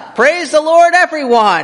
Praise the Lord, everyone.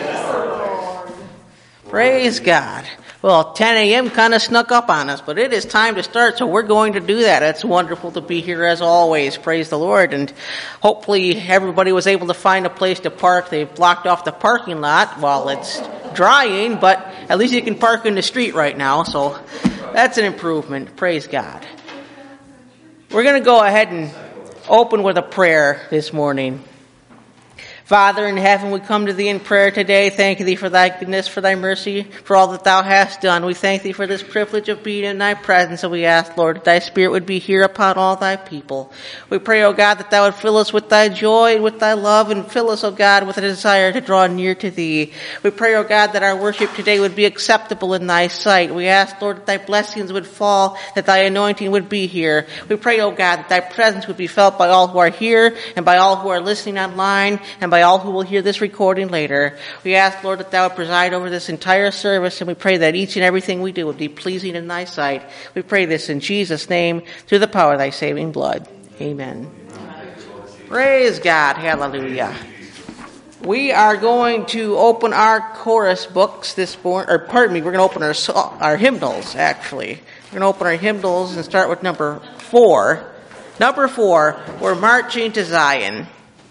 Praise God. Well, 10 a.m. kind of snuck up on us, but it is time to start, so we're going to do that. It's wonderful to be here as always. Praise the Lord. And hopefully everybody was able to find a place to park. They've blocked off the parking lot while it's drying, but at least you can park in the street right now, so that's an improvement. Praise God. We're going to go ahead and open with a prayer this morning. Father in heaven, we come to thee in prayer today. Thank thee for thy goodness, for thy mercy, for all that thou hast done. We thank thee for this privilege of being in thy presence, and we ask, Lord, that thy Spirit would be here upon all thy people. We pray, O God, that thou would fill us with thy joy and with thy love, and fill us, O God, with a desire to draw near to thee. We pray, O God, that our worship today would be acceptable in thy sight. We ask, Lord, that thy blessings would fall, that thy anointing would be here. We pray, O God, that thy presence would be felt by all who are here, and by all who are listening online, and by all who will hear this recording later. We ask, Lord, that thou would preside over this entire service, and we pray that each and everything we do would be pleasing in thy sight. We pray this in Jesus' name, through the power of thy saving blood. Amen. Praise God. Hallelujah. We are going to open our chorus books this morning, we're going to open our hymnals, actually. We're going to open our hymnals and start with number 4. Number 4, we're marching to Zion.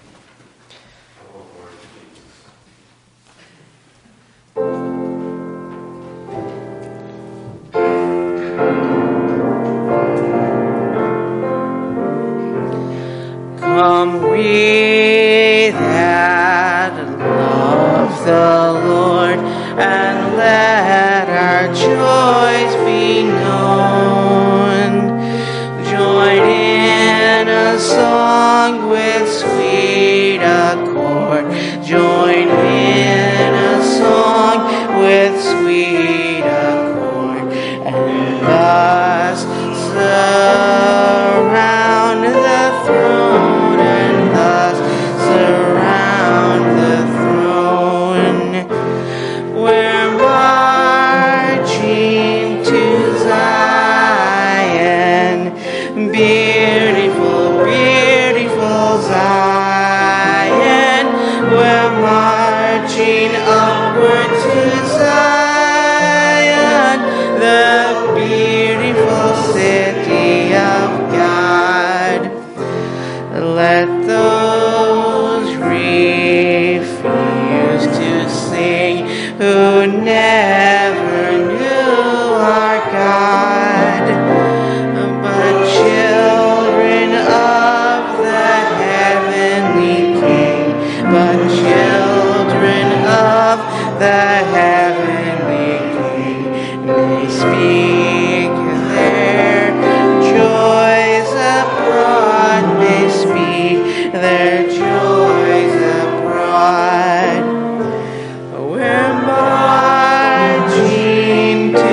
Come we that love the Lord, and let our joys be known. Join in a song with sweet accord. Join in a song with sweet accord, and thus surround the throne. Surround the throne. We're marching to Zion, beautiful, beautiful Zion. We're marching upward to Zion, the beautiful city of God. Let those refuse to sing who never knew our God, but children of the heavenly King, but children of the heavenly King, may speak their joys abroad, may speak their joys abroad. We're marching to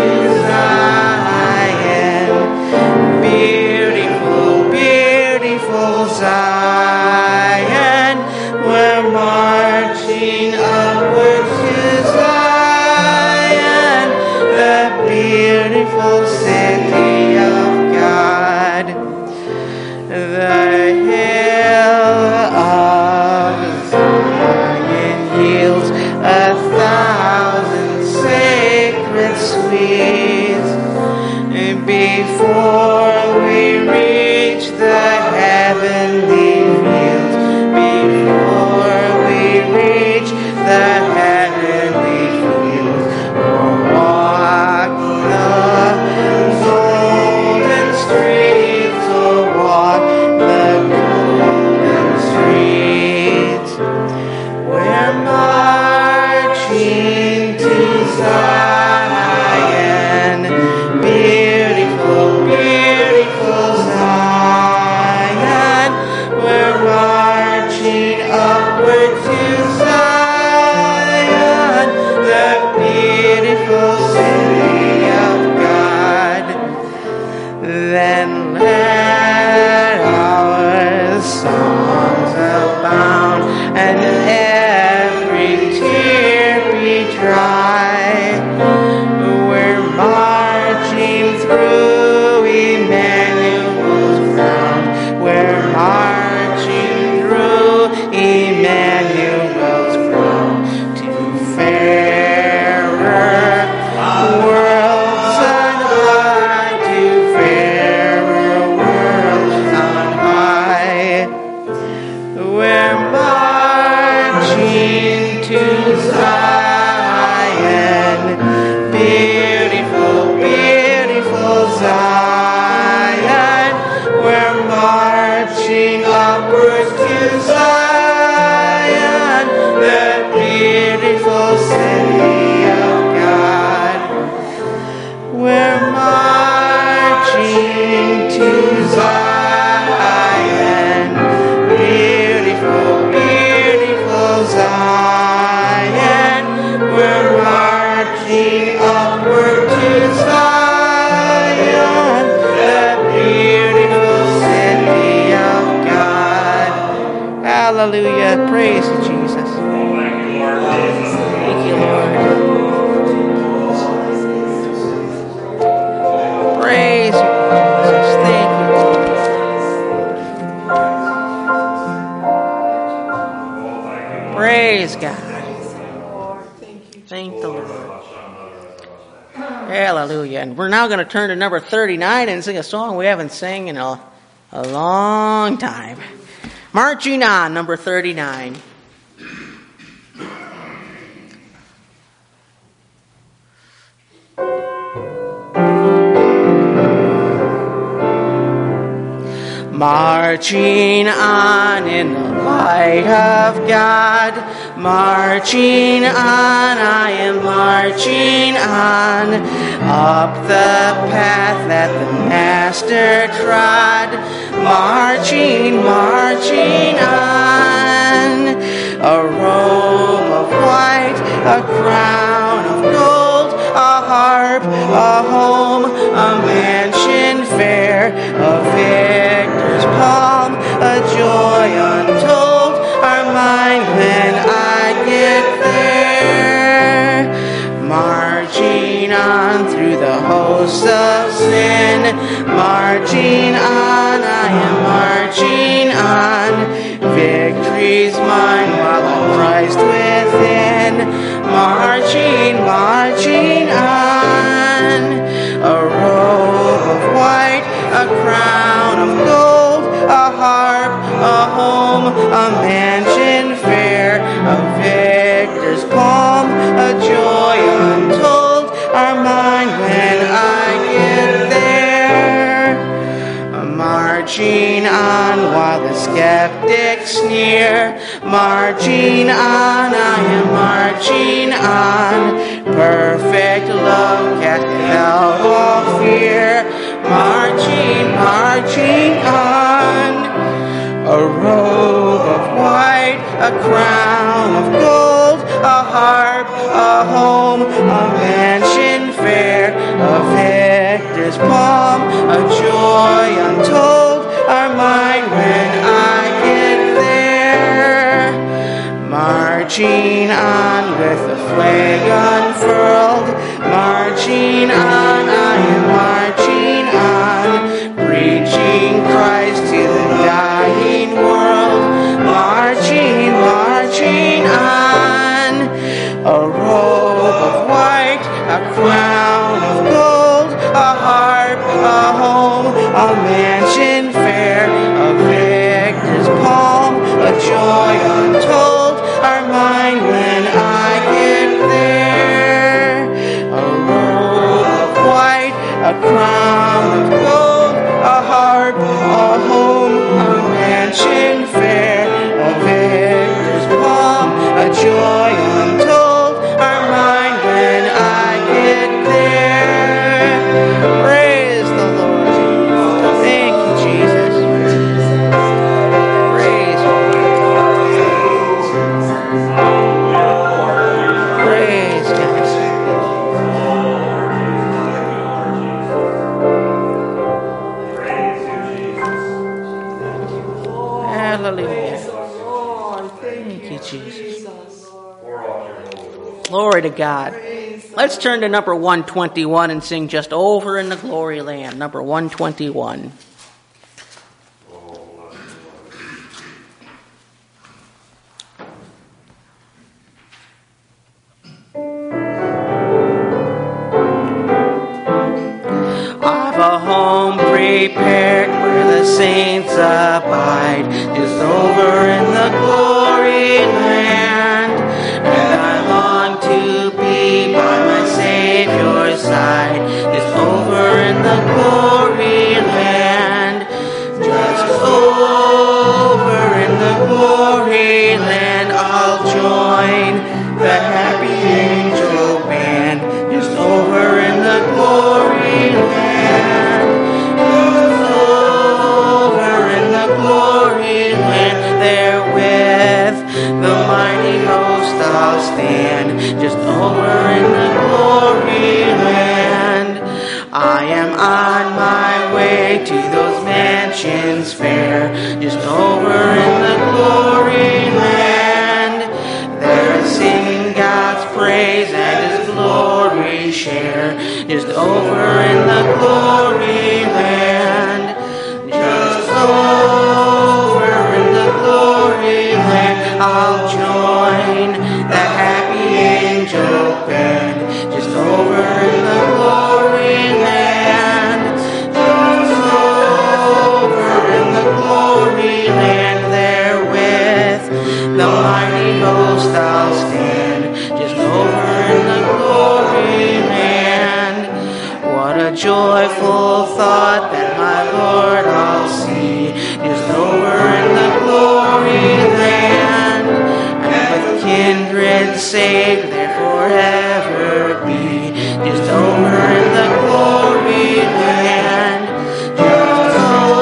Zion, beautiful, beautiful Zion. We're marching upward to Zion, the beautiful city of God. The hill of Zion yields 1,000 sacred sweets. Before we reach the heavenly fields, before we reach the heavenly fields, we'll walk the golden streets, we'll walk the golden streets. We're marching to Zion, beautiful, beautiful Zion. We're marching upward to Zion, the beautiful city of God. Then let our songs abound, and every tear be dry. We're marching through Emmanuel's ground. We're marching through Emmanuel's Praise you, Jesus. Thank you, Lord. Praise you, Jesus. Thank you, Lord. Praise God. Thank the Lord. Hallelujah. And we're now going to turn to number 39 and sing a song we haven't sang in a long time. Marching On, number 39. Marching on in the light of God, marching on, I am marching on, up the path that the Master trod, marching, marching on, a robe of white, a crown of gold, a harp, a home, a mansion fair, a victor's palm, a joy untold, are mine when I get there. Marching on through the hosts of sin, marching on, I am marching on. Victory's mine while I'm Christ within, marching, marching on. A robe of white, a crown of gold, a harp, a home, a mansion fair, a victor's palm, a joy untold, are mine when I get there. Marching on while the skeptics sneer, marching on, I am marching on. Perfect love casting out all fear, marching, marching on. A robe of white, a crown of gold, a harp, a home, a mansion fair, a victor's palm, a joy untold, are mine when I get there. Marching on with the flag unfurled, marching on, I am marching on, preaching Christ to the dying world, marching, marching on. A robe of white, a crown of gold, a harp, a home, a mansion fair, a victor's palm, a joy untold, are mine when I get there. A robe of white, a crown of gold, a harp, a home, a mansion fair, a victor's palm, a joy untold, are mine when I get there. Praise the Lord. Thank you, Jesus. Praise you. Praise God. Hallelujah. Thank you, Jesus. Glory to God. Let's turn to number 121 and sing Just Over in the Glory Land. Number 121. I've a home prepared where the saints abide, just over in the glory land. And I long to be by my Savior's side, just over in the glory land. Just over in the glory land, I'll join the happy angel band, just over in the glory land. Just over in the glory land, there with the mighty host I'll stand, just over in the glory land. I am on my way to those mansions fair, just over in the glory land. over in the glory land. Just over in the glory land. I'll join the happy angel band. Just over in the glory land. Just over in the glory land. There with the mighty host I'll stand. Just over in the glory land. What a joyful thought that my Lord I'll see. Just over in the glory land. And with kindred saved there forever be. Just over in the glory land. Just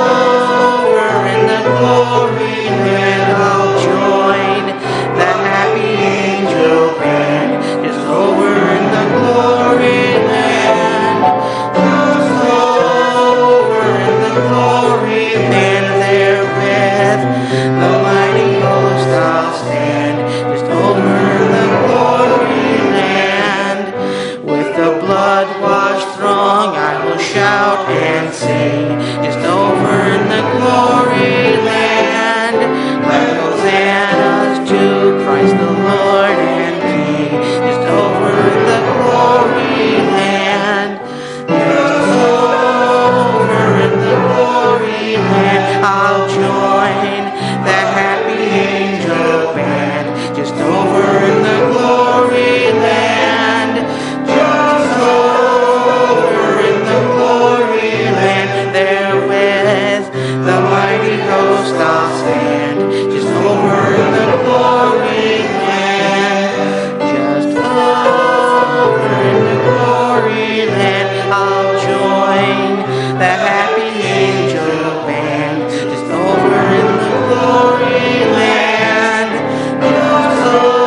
over in the glory land. I'll join the happy angel band. Just over in the glory land. Just over in the glory land. There with the mighty host I'll stand. Just over in the glory land. With the blood-washed throng I will shout and sing. Just over in the glory land. Let hosannas to Christ the Lord and King. Just over in the glory land. Just over in the glory land. I'll join the happy angel band. Just over in the glory land. Just over in the glory land. There with the mighty host I'll stand. Just over in the glory land. Just over in the glory land. I'll join the happy angel band. Just over in the glory land. Just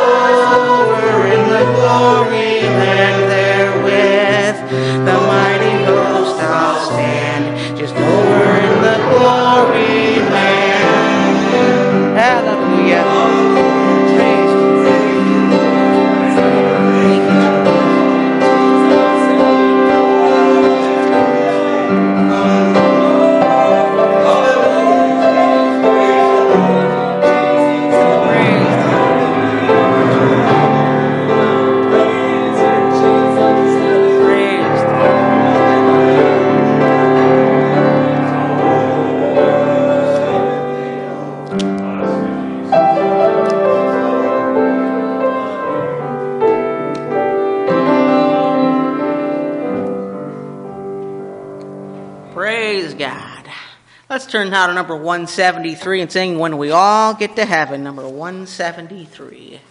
over in the glory land. There with the mighty host I'll stand. Just over in the glory land. Hallelujah. Praise Praise God. Let's turn now to number 173 and sing When We All Get to Heaven, number 173.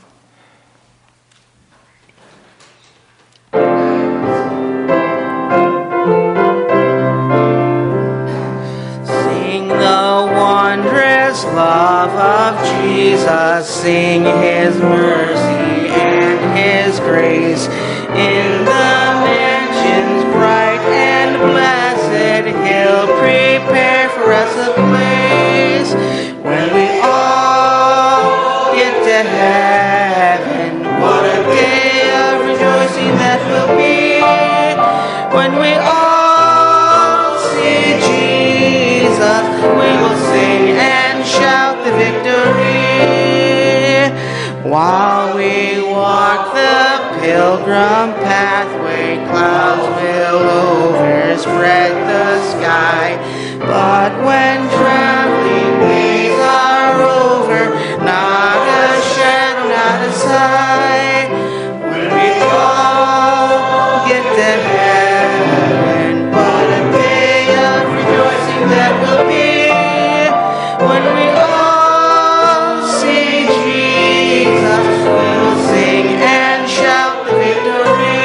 Sing the wondrous love of Jesus, sing His mercy and His grace in the mansions bright and blessed. He'll prepare for us a place when we all get to heaven. What a day of rejoicing that will be when we all see Jesus. We will sing and shout the victory while we walk the pilgrim pathway. Clouds will overspread the sky, but when traveling days are over, not a shadow, not a sigh, when we all get to heaven. What a day of rejoicing that will be when we all see Jesus. We will sing and shout the victory.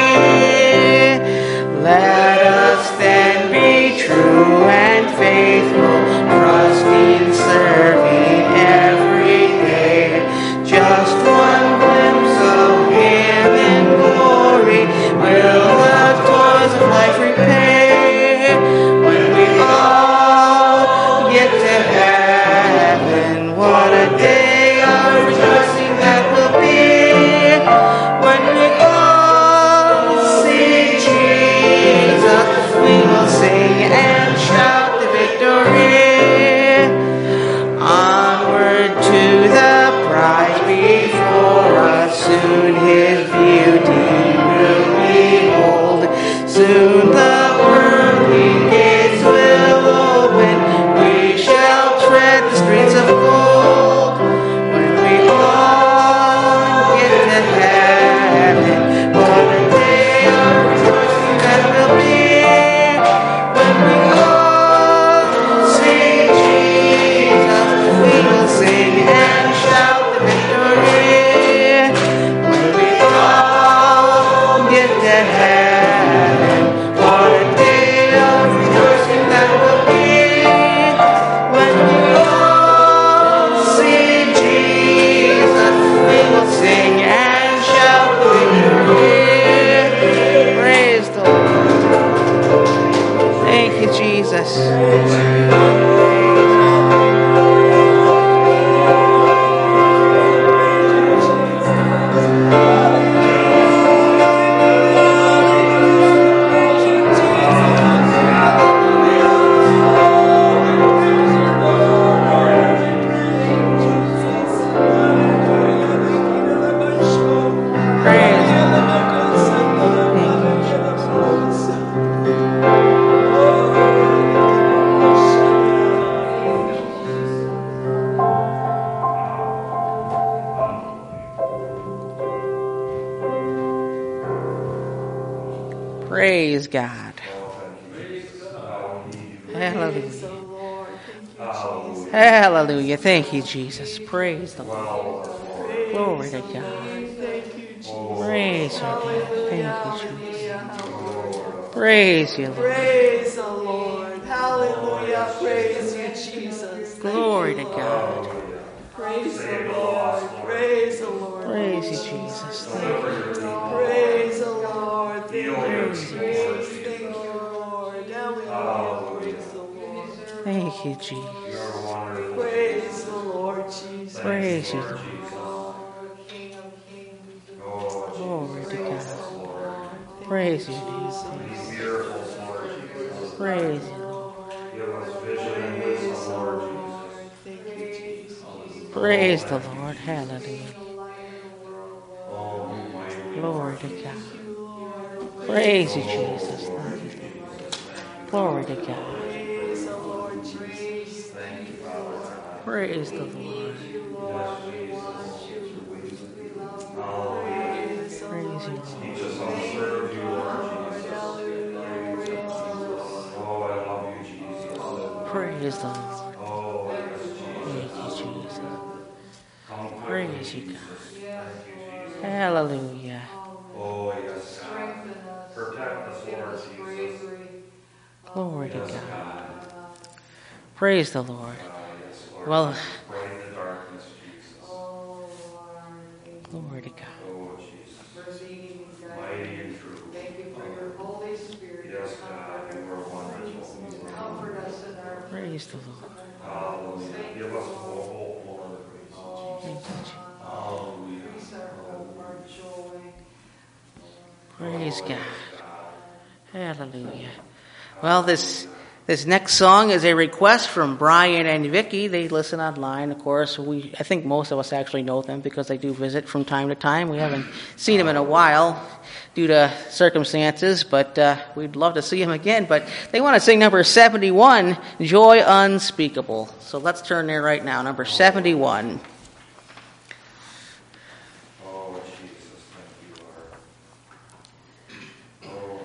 Let us then be true and faithful, trusting Praise God. Hallelujah. Hallelujah. Thank you, Jesus. Praise the Lord. Glory to God. Praise you, God. Thank you, Jesus. Praise you, Lord. Praise the Lord. Hallelujah. Praise you, Jesus. Glory to God. Praise the Lord. Praise the Lord. Praise you, Jesus. Thank you. Praise the Lord. Thank you, Jesus. Thank you, Lord. Hallelujah. Praise the Lord. Thank you, Jesus. Praise the Lord, Jesus. Praise you, Lord. King of kings. Glory to Praise God. the Lord. Thank Praise you, you, Lord. Jesus. Praise you, Lord. Praise the Lord. Thank you, Jesus. Praise the Lord. Hallelujah. Glory to God. Praise you, Jesus. Thank you. Glory to God. Praise the Lord Jesus. Praise the Lord. Praise you, Lord. Praise the Lord. Thank you, Jesus. Praise you, God. Hallelujah. Oh, yes, God. Protect us, Lord Jesus. Glory to Yes, God. God. Praise the Lord. Yes, Lord. Well, Pray in the darkness, Jesus. glory to God. Oh, Jesus. Mighty and true. Thank you for your Holy Spirit. Yes, God. You are wonderful. Comfort us in our Praise the Lord. Hallelujah. Give us hope, Lord. Thank you, Jesus. Hallelujah. peace, our hope, our joy. Praise God. Hallelujah. Well, this next song is a request from Brian and Vicky. They listen online, of course. I think most of us actually know them because they do visit from time to time. We haven't seen them in a while due to circumstances, but we'd love to see them again. But they want to sing number 71, Joy Unspeakable. So let's turn there right now, number 71. Oh, Jesus. Thank you, Lord. Oh,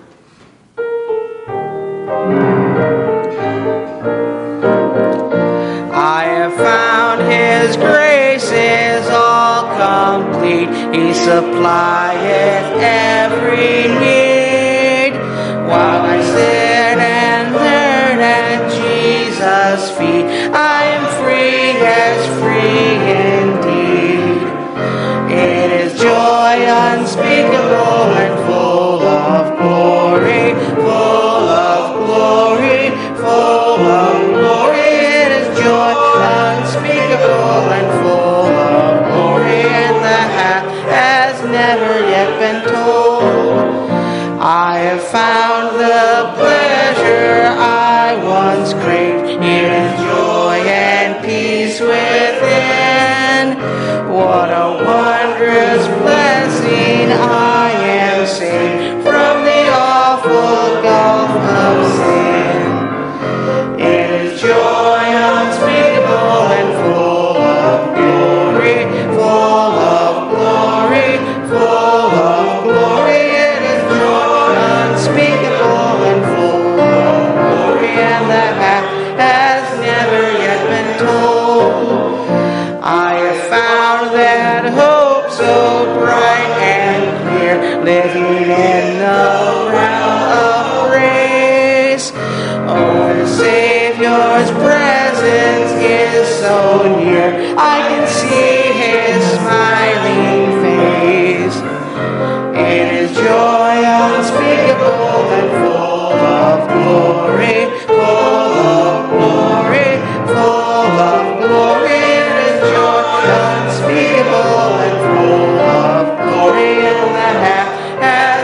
Lord. I have found His grace is all complete. He supplieth every need. While I sit and learn at Jesus' feet, I am free as free indeed. It is joy unspeakable and full of glory, full of glory, full of glory. It is joy unspeakable and full of glory, and the half has never yet been told. I have found the pleasure I once craved. It is joy and peace within. What a wondrous blessing. I am saved from the awful gulf of sin. It is joy unspeakable and full of glory, full of glory, full of glory. It is joy unspeakable and full of glory, and the half has never yet been told. I have found that hope so bright and clear, living in the realm of grace. Oh, the Savior's presence is so near, I can see His smiling face. It is joy unspeakable and full of glory, full of glory, full of glory. It is joy unspeakable and full of glory, and the half has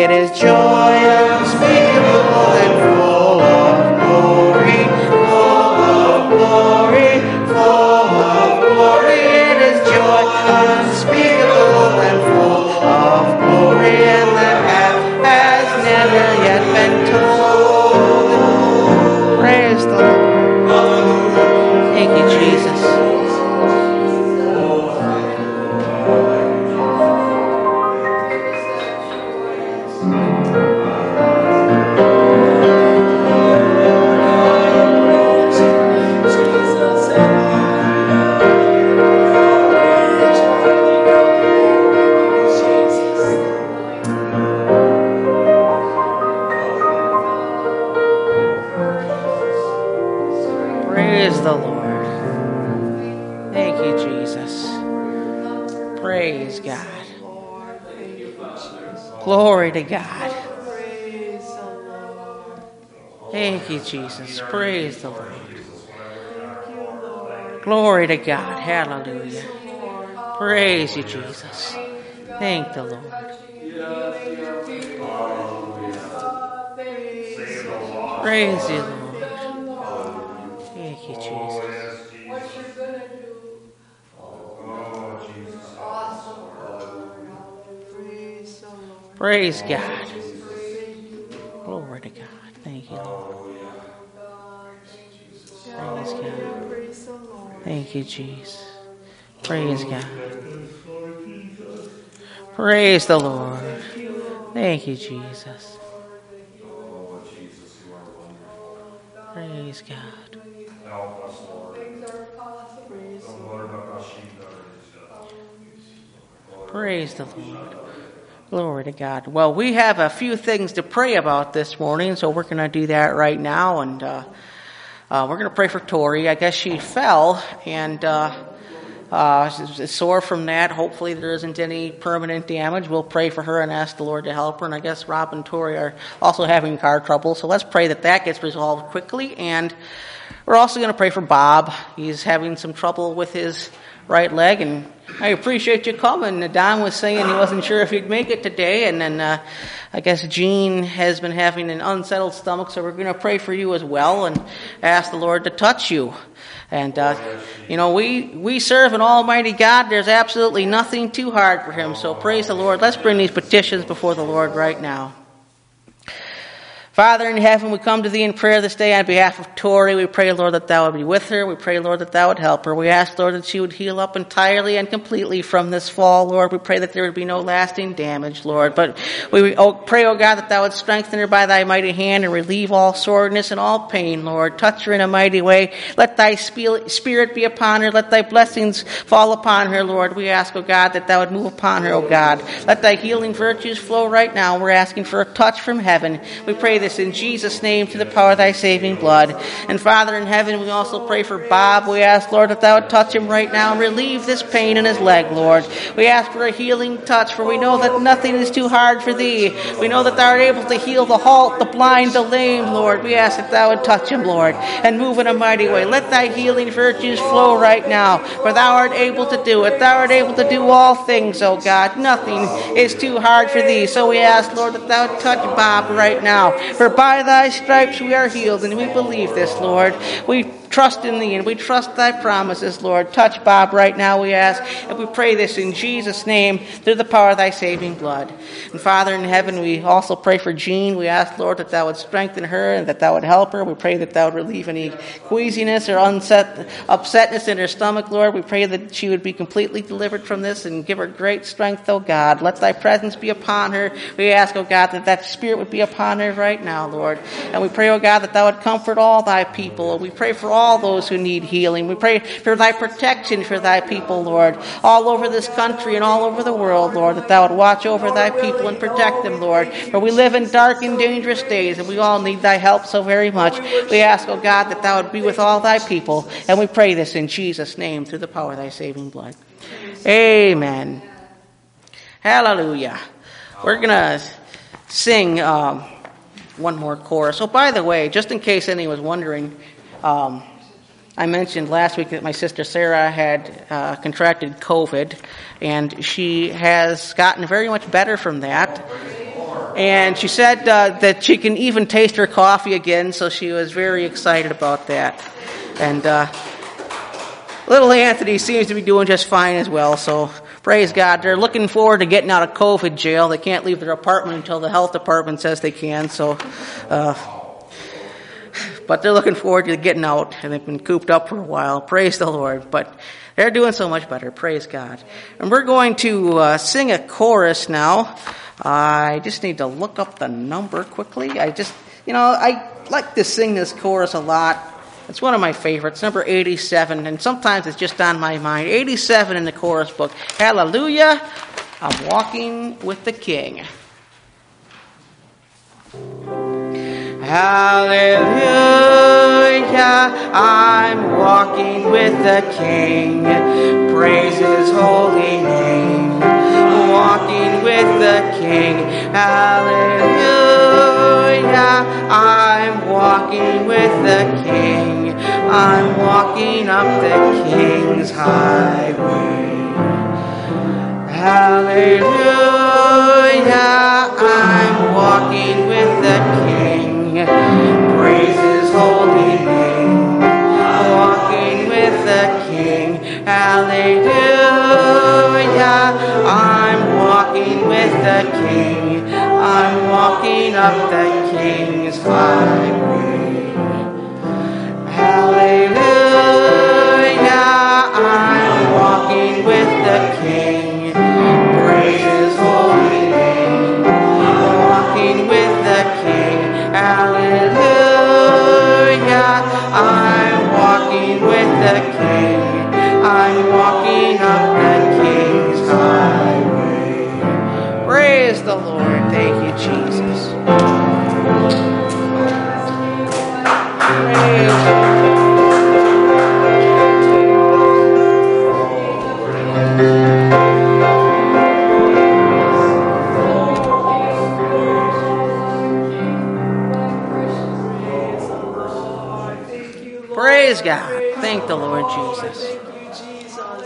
It is joy unspeakable and full of glory, full of glory, full of glory. It is joy unspeakable and full of glory, and that has never yet been told. Praise the Lord. Thank you, Jesus. Praise the Lord. Thank you, Jesus. Praise God. Glory to God. Thank you, Jesus. Praise the Lord. Glory to God. Hallelujah. Praise you, Jesus. Thank the Lord. Praise you, Lord. Thank you, Jesus. Praise God. Glory to God. Thank you, Lord. Praise God. Thank you, Jesus. Praise God. Praise the Lord. Thank you, Jesus. Praise God. Praise the Lord. Glory to God. Well, we have a few things to pray about this morning, so we're going to do that right now. And we're going to pray for Tori. I guess she fell and she's sore from that. Hopefully there isn't any permanent damage. We'll pray for her and ask the Lord to help her. And I guess Rob and Tori are also having car trouble, so let's pray that that gets resolved quickly. And we're also going to pray for Bob. He's having some trouble with his right leg, and I appreciate you coming. Don was saying he wasn't sure if he'd make it today, and then I guess Jean has been having an unsettled stomach, so we're going to pray for you as well and ask the Lord to touch you. And, we serve an almighty God. There's absolutely nothing too hard for him, so praise the Lord. Let's bring these petitions before the Lord right now. Father in heaven, we come to thee in prayer this day on behalf of Tori. We pray, Lord, that thou would be with her. We pray, Lord, that thou would help her. We ask, Lord, that she would heal up entirely and completely from this fall, Lord. We pray that there would be no lasting damage, Lord. But we pray, O God, that thou would strengthen her by thy mighty hand and relieve all soreness and all pain, Lord. Touch her in a mighty way. Let thy spirit be upon her. Let thy blessings fall upon her, Lord. We ask, O God, that thou would move upon her, O God. Let thy healing virtues flow right now. We're asking for a touch from heaven. We pray this in Jesus' name, to the power of thy saving blood. And Father in heaven, we also pray for Bob. We ask, Lord, that thou would touch him right now and relieve this pain in his leg, Lord. We ask for a healing touch, for we know that nothing is too hard for thee. We know that thou art able to heal the halt, the blind, the lame, Lord. We ask that thou would touch him, Lord, and move in a mighty way. Let thy healing virtues flow right now, for thou art able to do it. Thou art able to do all things, O God. Nothing is too hard for thee. So we ask, Lord, that thou would touch Bob right now, for by thy stripes we are healed, and we believe this, Lord. We trust in thee, and we trust thy promises, Lord. Touch Bob right now, we ask, and we pray this in Jesus' name, through the power of thy saving blood. And Father in heaven, we also pray for Jean. We ask, Lord, that thou would strengthen her and that thou would help her. We pray that thou would relieve any queasiness or upsetness in her stomach, Lord. We pray that she would be completely delivered from this and give her great strength, O God. Let thy presence be upon her. We ask, O God, that that spirit would be upon her right now, Lord. And we pray, O God, that thou would comfort all thy people. We pray for all those who need healing. We pray for thy protection for thy people, Lord, all over this country and all over the world, Lord, that thou would watch over thy people and protect them, Lord. For we live in dark and dangerous days, and we all need thy help so very much. We ask, O God, that thou would be with all thy people, and we pray this in Jesus' name through the power of thy saving blood. Amen. Hallelujah. We're going to sing one more chorus. Oh, by the way, just in case anyone was wondering, I mentioned last week that my sister Sarah had contracted COVID, and she has gotten very much better from that. And she said that she can even taste her coffee again, so she was very excited about that. And little Anthony seems to be doing just fine as well, so praise God. They're looking forward to getting out of COVID jail. They can't leave their apartment until the health department says they can, so... but they're looking forward to getting out, and they've been cooped up for a while. Praise the Lord. But they're doing so much better. Praise God. And we're going to sing a chorus now. I just need to look up the number quickly. I like to sing this chorus a lot. It's one of my favorites, number 87, and sometimes it's just on my mind. 87 in the chorus book. Hallelujah, I'm walking with the King. Hallelujah, I'm walking with the King. Praise His holy name. Walking with the King. Hallelujah, I'm walking with the King. I'm walking up the King's highway. Hallelujah, I'm walking with the King. Praise His holy name. Walking with the King. Hallelujah, I'm walking with the King. I'm walking up the King's highway. Hallelujah, I'm walking with the King. Praise His holy name. Walking with the King. Hallelujah, I'm walking with the King. I'm walking up the King's highway. Praise the Lord. Thank you, Jesus. Praise the Lord. Praise God. Thank the Lord Jesus. Thank you, Jesus.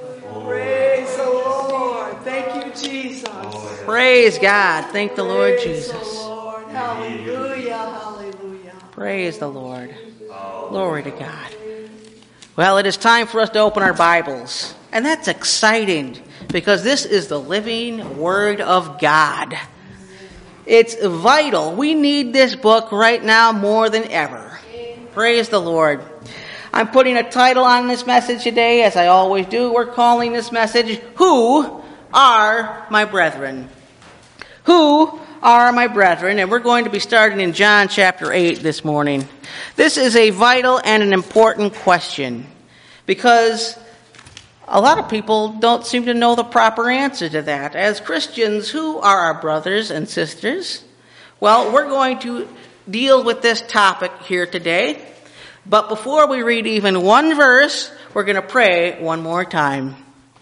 Praise the Lord. Thank you, Jesus. Praise God. Thank the Lord Jesus. Praise the Lord. Hallelujah. Hallelujah. Praise the Lord. Glory to God. Well, it is time for us to open our Bibles. And that's exciting because this is the living Word of God. It's vital. We need this book right now more than ever. Praise the Lord. I'm putting a title on this message today, as I always do. We're calling this message, Who Are My Brethren? Who are my brethren? And we're going to be starting in John chapter 8 this morning. This is a vital and an important question because a lot of people don't seem to know the proper answer to that. As Christians, who are our brothers and sisters? Well, we're going to deal with this topic here today. But before we read even one verse, we're going to pray one more time.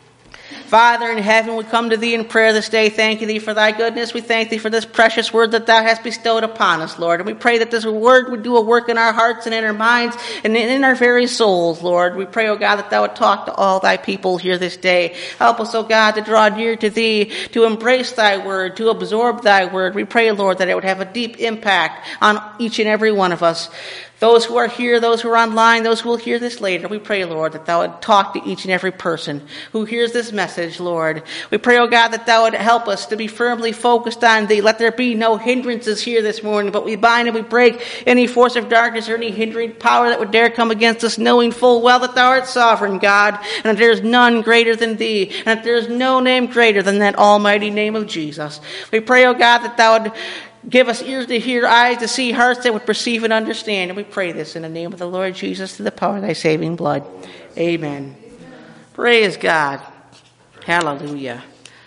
Father in heaven, we come to Thee in prayer this day, thanking Thee for Thy goodness. We thank Thee for this precious word that Thou hast bestowed upon us, Lord. And we pray that this word would do a work in our hearts and in our minds and in our very souls, Lord. We pray, O God, that Thou would talk to all Thy people here this day. Help us, O God, to draw near to Thee, to embrace Thy word, to absorb Thy word. We pray, Lord, that it would have a deep impact on each and every one of us. Those who are here, those who are online, those who will hear this later, we pray, Lord, that Thou would talk to each and every person who hears this message, Lord. We pray, oh God, that Thou would help us to be firmly focused on Thee. Let there be no hindrances here this morning, but we bind and we break any force of darkness or any hindering power that would dare come against us, knowing full well that Thou art sovereign, God, and that there is none greater than Thee, and that there is no name greater than that almighty name of Jesus. We pray, oh God, that Thou would give us ears to hear, eyes to see, hearts that would perceive and understand. And we pray this in the name of the Lord Jesus, through the power of Thy saving blood. Amen. Praise God. Hallelujah.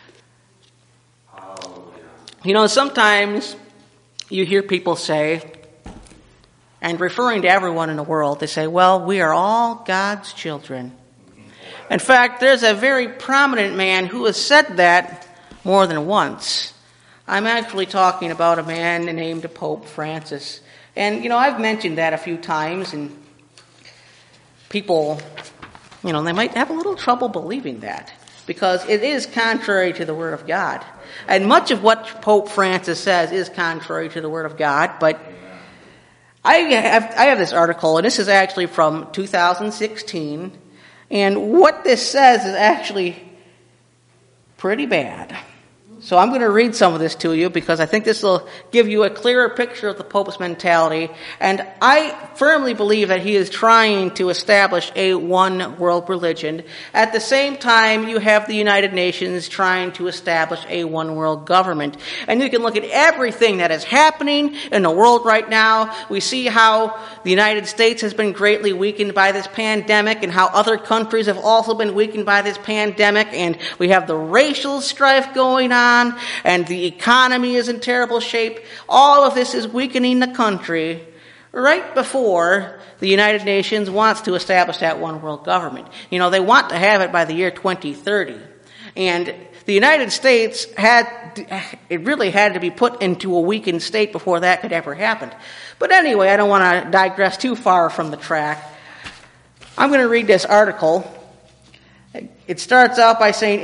You know, sometimes you hear people say, and referring to everyone in the world, they say, well, we are all God's children. In fact, there's a very prominent man who has said that more than once. I'm actually talking about a man named Pope Francis. And, you know, I've mentioned that a few times, and people, you know, they might have a little trouble believing that. because it is contrary to the Word of God. And much of what Pope Francis says is contrary to the Word of God, but I have this article, and this is actually from 2016, and what this says is actually pretty bad. So I'm going to read some of this to you because I think this will give you a clearer picture of the Pope's mentality. And I firmly believe that he is trying to establish a one world religion. At the same time, you have the United Nations trying to establish a one world government. And you can look at everything that is happening in the world right now. We see how the United States has been greatly weakened by this pandemic and how other countries have also been weakened by this pandemic. And we have the racial strife going on. And the economy is in terrible shape. All of this is weakening the country right before the United Nations wants to establish that one world government. You know, they want to have it by the year 2030. And the United States really had to be put into a weakened state before that could ever happen. But anyway, I don't want to digress too far from the track. I'm going to read this article. It starts out by saying,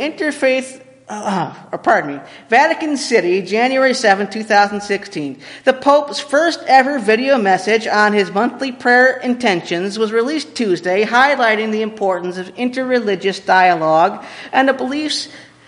Vatican City, January 7, 2016. The Pope's first ever video message on his monthly prayer intentions was released Tuesday, highlighting the importance of interreligious dialogue and the beliefs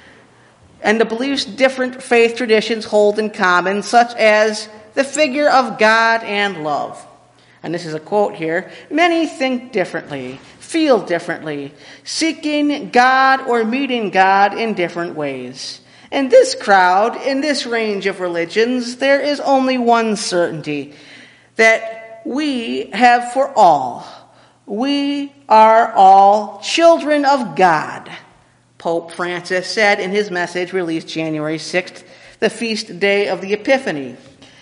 different faith traditions hold in common, such as the figure of God and love. And this is a quote here. Many think differently, feel differently, seeking God or meeting God in different ways. In this crowd, in this range of religions, there is only one certainty, that we have for all. We are all children of God, Pope Francis said in his message released January 6th, the feast day of the Epiphany.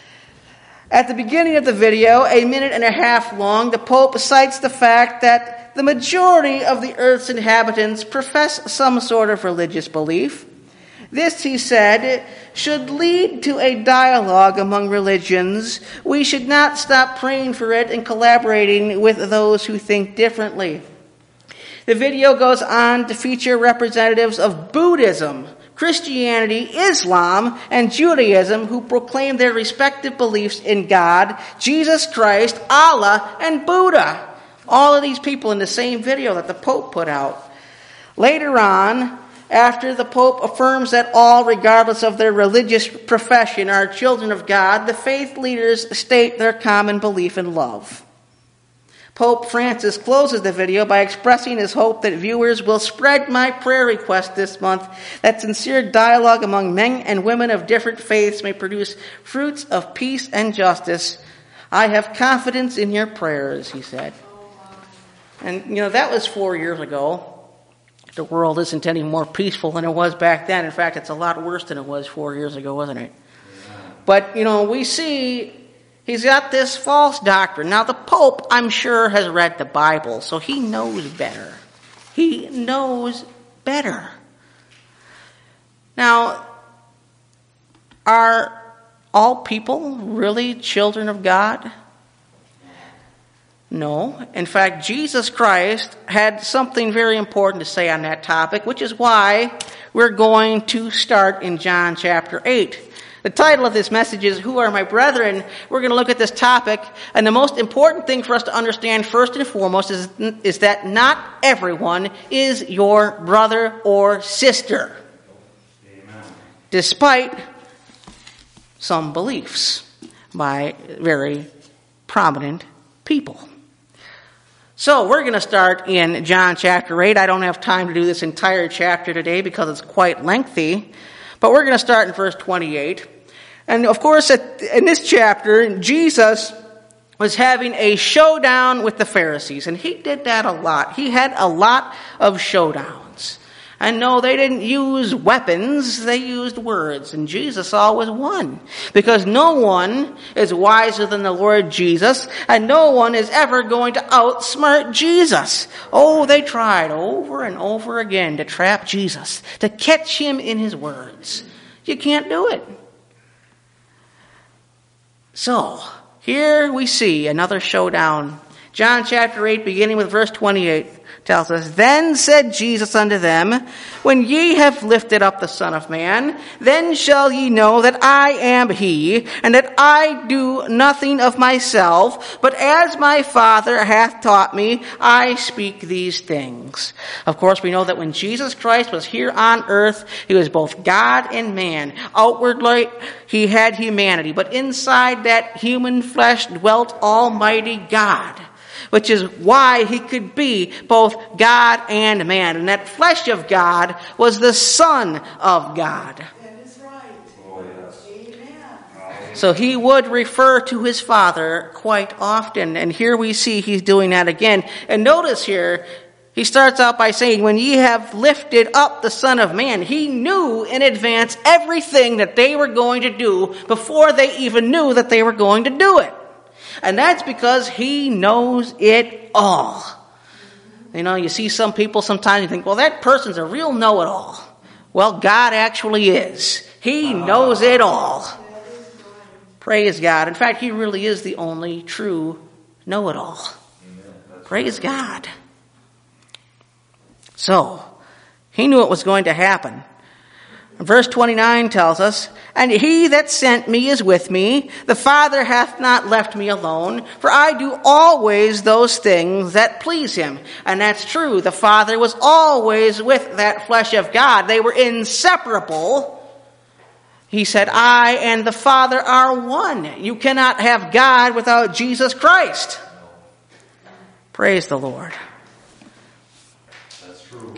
At the beginning of the video, 1.5 minutes long, the Pope cites the fact that the majority of the Earth's inhabitants profess some sort of religious belief. This, he said, should lead to a dialogue among religions. We should not stop praying for it and collaborating with those who think differently. The video goes on to feature representatives of Buddhism, Christianity, Islam, and Judaism who proclaim their respective beliefs in God, Jesus Christ, Allah, and Buddha. All of these people in the same video that the Pope put out. Later on, after the Pope affirms that all, regardless of their religious profession, are children of God, the faith leaders state their common belief in love. Pope Francis closes the video by expressing his hope that viewers will spread my prayer request this month, that sincere dialogue among men and women of different faiths may produce fruits of peace and justice. I have confidence in your prayers, he said. And, that was 4 years ago. The world isn't any more peaceful than it was back then. In fact, it's a lot worse than it was 4 years ago, wasn't it? But, we see he's got this false doctrine. Now, the Pope, I'm sure, has read the Bible, so he knows better. He knows better. Now, are all people really children of God? No. In fact, Jesus Christ had something very important to say on that topic, which is why we're going to start in John chapter 8. The title of this message is, Who Are My Brethren? We're going to look at this topic, and the most important thing for us to understand first and foremost is that not everyone is your brother or sister. Amen. Despite some beliefs by very prominent people. So we're going to start in John chapter 8. I don't have time to do this entire chapter today because it's quite lengthy. But we're going to start in verse 28. And of course, in this chapter, Jesus was having a showdown with the Pharisees. And he did that a lot. He had a lot of showdowns. And no, they didn't use weapons, they used words. And Jesus always won. Because no one is wiser than the Lord Jesus, and no one is ever going to outsmart Jesus. Oh, they tried over and over again to trap Jesus, to catch him in his words. You can't do it. So, here we see another showdown. John chapter 8, beginning with verse 28. tells us, Then said Jesus unto them, When ye have lifted up the Son of Man, then shall ye know that I am he, and that I do nothing of myself, but as my Father hath taught me, I speak these things. Of course, we know that when Jesus Christ was here on earth, he was both God and man. Outwardly, he had humanity, but inside that human flesh dwelt Almighty God, which is why he could be both God and man. And that flesh of God was the Son of God. That is right. Oh, yes. Amen. So he would refer to his Father quite often. And here we see he's doing that again. And notice here, he starts out by saying, when ye have lifted up the Son of Man. He knew in advance everything that they were going to do before they even knew that they were going to do it. And that's because he knows it all. You know, you see some people sometimes you think, well, that person's a real know-it-all. Well, God actually is. He knows it all. Praise God. In fact, he really is the only true know-it-all. Praise God. So, he knew it was going to happen. Verse 29 tells us, And he that sent me is with me. The Father hath not left me alone, for I do always those things that please him. And that's true. The Father was always with that flesh of God. They were inseparable. He said, I and the Father are one. You cannot have God without Jesus Christ. Praise the Lord. That's true.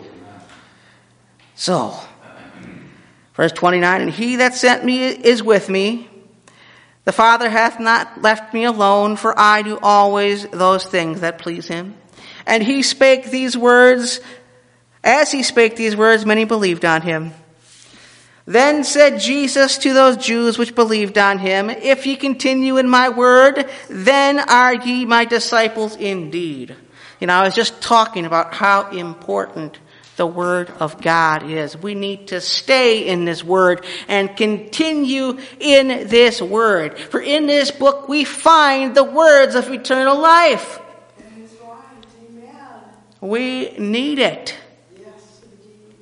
So, verse 29, And he that sent me is with me. The Father hath not left me alone, for I do always those things that please him. And he spake these words. As he spake these words, many believed on him. Then said Jesus to those Jews which believed on him, If ye continue in my word, then are ye my disciples indeed. You know, I was just talking about how important the Word of God is. We need to stay in this Word and continue in this Word. For in this book we find the words of eternal life. That is right. Amen. We need it. Yes, indeed.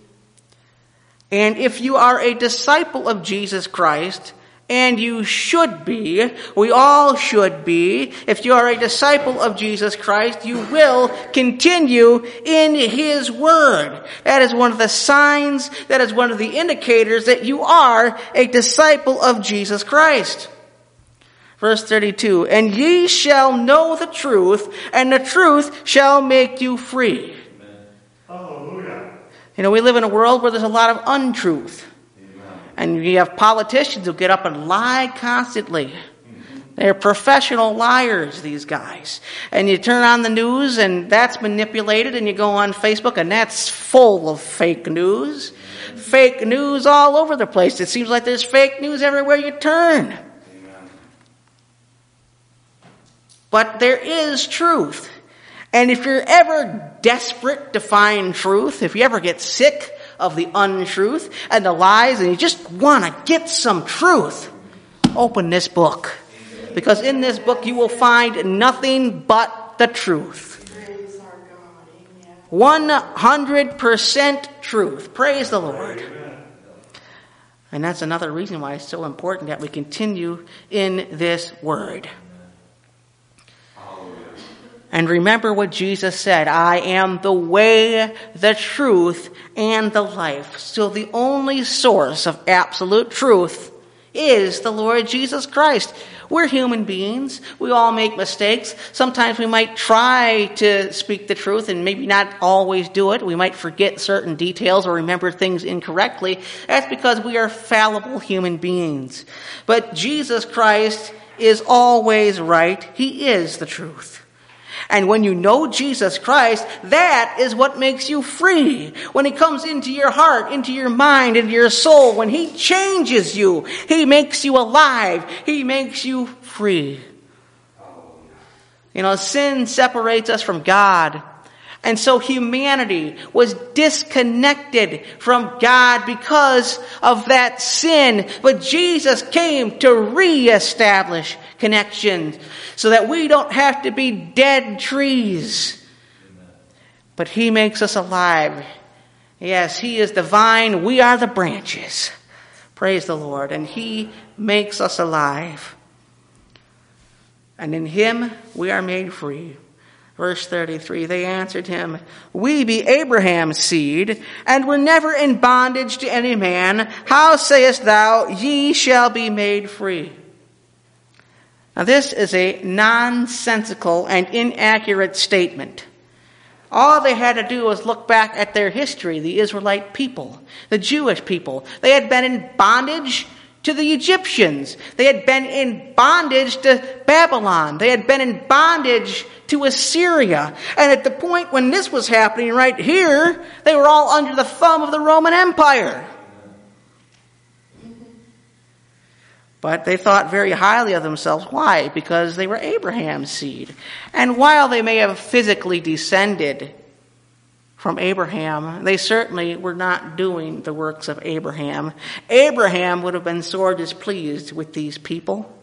And if you are a disciple of Jesus Christ, and you should be, we all should be, if you are a disciple of Jesus Christ, you will continue in his word. That is one of the signs, that is one of the indicators that you are a disciple of Jesus Christ. Verse 32, And ye shall know the truth, and the truth shall make you free. Hallelujah. You know, we live in a world where there's a lot of untruth. And you have politicians who get up and lie constantly. They're professional liars, these guys. And you turn on the news and that's manipulated, and you go on Facebook and that's full of fake news. Fake news all over the place. It seems like there's fake news everywhere you turn. But there is truth. And if you're ever desperate to find truth, if you ever get sick of the untruth and the lies, and you just want to get some truth, open this book. Because in this book you will find nothing but the truth. Praise our God. Amen. 100% truth. Praise the Lord. And that's another reason why it's so important that we continue in this word. And remember what Jesus said, I am the way, the truth, and the life. So the only source of absolute truth is the Lord Jesus Christ. We're human beings. We all make mistakes. Sometimes we might try to speak the truth and maybe not always do it. We might forget certain details or remember things incorrectly. That's because we are fallible human beings. But Jesus Christ is always right. He is the truth. And when you know Jesus Christ, that is what makes you free. When he comes into your heart, into your mind, into your soul, when he changes you, he makes you alive. He makes you free. You know, sin separates us from God. And so humanity was disconnected from God because of that sin. But Jesus came to reestablish connections so that we don't have to be dead trees. but he makes us alive. Yes, he is the vine, we are the branches. Praise the Lord. And he makes us alive. And in him we are made free. Verse 33, they answered him, we be Abraham's seed, and were never in bondage to any man. How sayest thou, ye shall be made free? Now this is a nonsensical and inaccurate statement. All they had to do was look back at their history, the Israelite people, the Jewish people. They had been in bondage to the Egyptians. They had been in bondage to Babylon. They had been in bondage to Assyria. And at the point when this was happening right here, they were all under the thumb of the Roman Empire. But they thought very highly of themselves. Why? Because they were Abraham's seed. And while they may have physically descended from Abraham, they certainly were not doing the works of Abraham. Abraham would have been sore displeased with these people.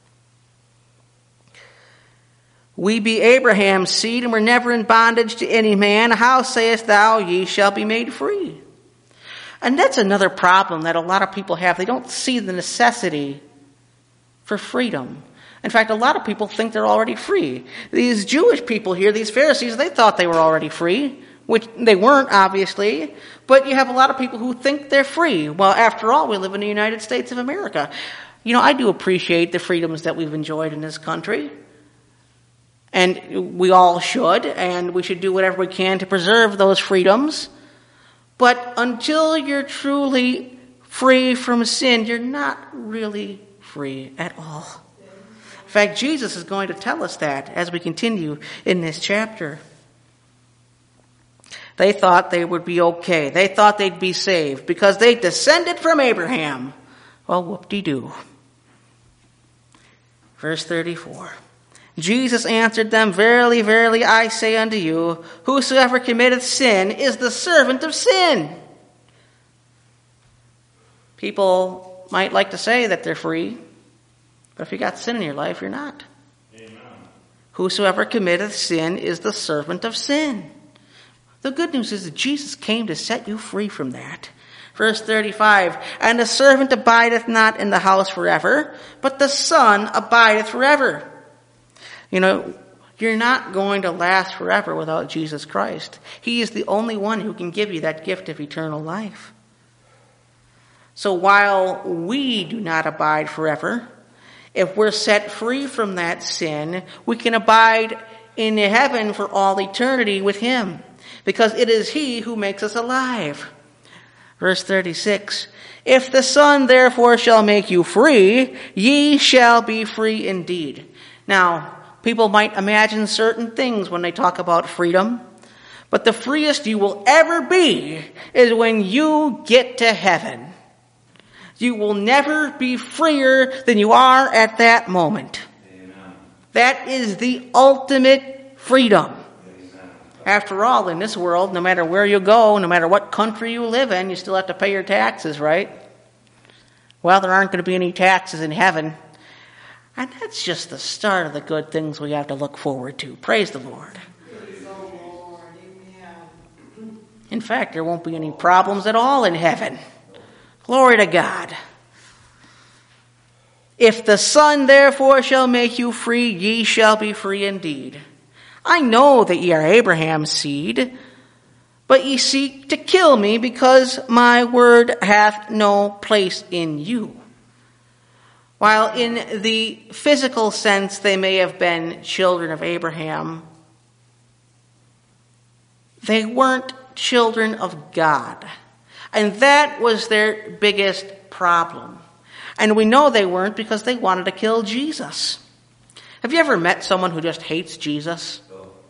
We be Abraham's seed, and were never in bondage to any man. How sayest thou, ye shall be made free? And that's another problem that a lot of people have. They don't see the necessity for freedom. In fact, a lot of people think they're already free. These Jewish people here, these Pharisees, they thought they were already free, which they weren't, obviously. But you have a lot of people who think they're free. Well, after all, we live in the United States of America. You know, I do appreciate the freedoms that we've enjoyed in this country. And we all should, and we should do whatever we can to preserve those freedoms. But until you're truly free from sin, you're not really free at all. In fact, Jesus is going to tell us that as we continue in this chapter. They thought they would be okay. They thought they'd be saved because they descended from Abraham. Well, whoop-de-doo. Verse 34. Jesus answered them, verily, verily, I say unto you, whosoever committeth sin is the servant of sin. People might like to say that they're free, but if you got sin in your life, you're not. Amen. Whosoever committeth sin is the servant of sin. The good news is that Jesus came to set you free from that. Verse 35, and the servant abideth not in the house forever, but the Son abideth forever. You know, you're not going to last forever without Jesus Christ. He is the only one who can give you that gift of eternal life. So while we do not abide forever, if we're set free from that sin, we can abide in heaven for all eternity with him, because it is he who makes us alive. Verse 36, if the Son therefore shall make you free, ye shall be free indeed. Now, people might imagine certain things when they talk about freedom, but the freest you will ever be is when you get to heaven. You will never be freer than you are at that moment. Amen. That is the ultimate freedom. Amen. After all, in this world, no matter where you go, no matter what country you live in, you still have to pay your taxes, right? Well, there aren't going to be any taxes in heaven. And that's just the start of the good things we have to look forward to. Praise the Lord. Praise the Lord. Amen. In fact, there won't be any problems at all in heaven. Glory to God. If the Son therefore shall make you free, ye shall be free indeed. I know that ye are Abraham's seed, but ye seek to kill me because my word hath no place in you. While in the physical sense they may have been children of Abraham, they weren't children of God. And that was their biggest problem. And we know they weren't because they wanted to kill Jesus. Have you ever met someone who just hates Jesus?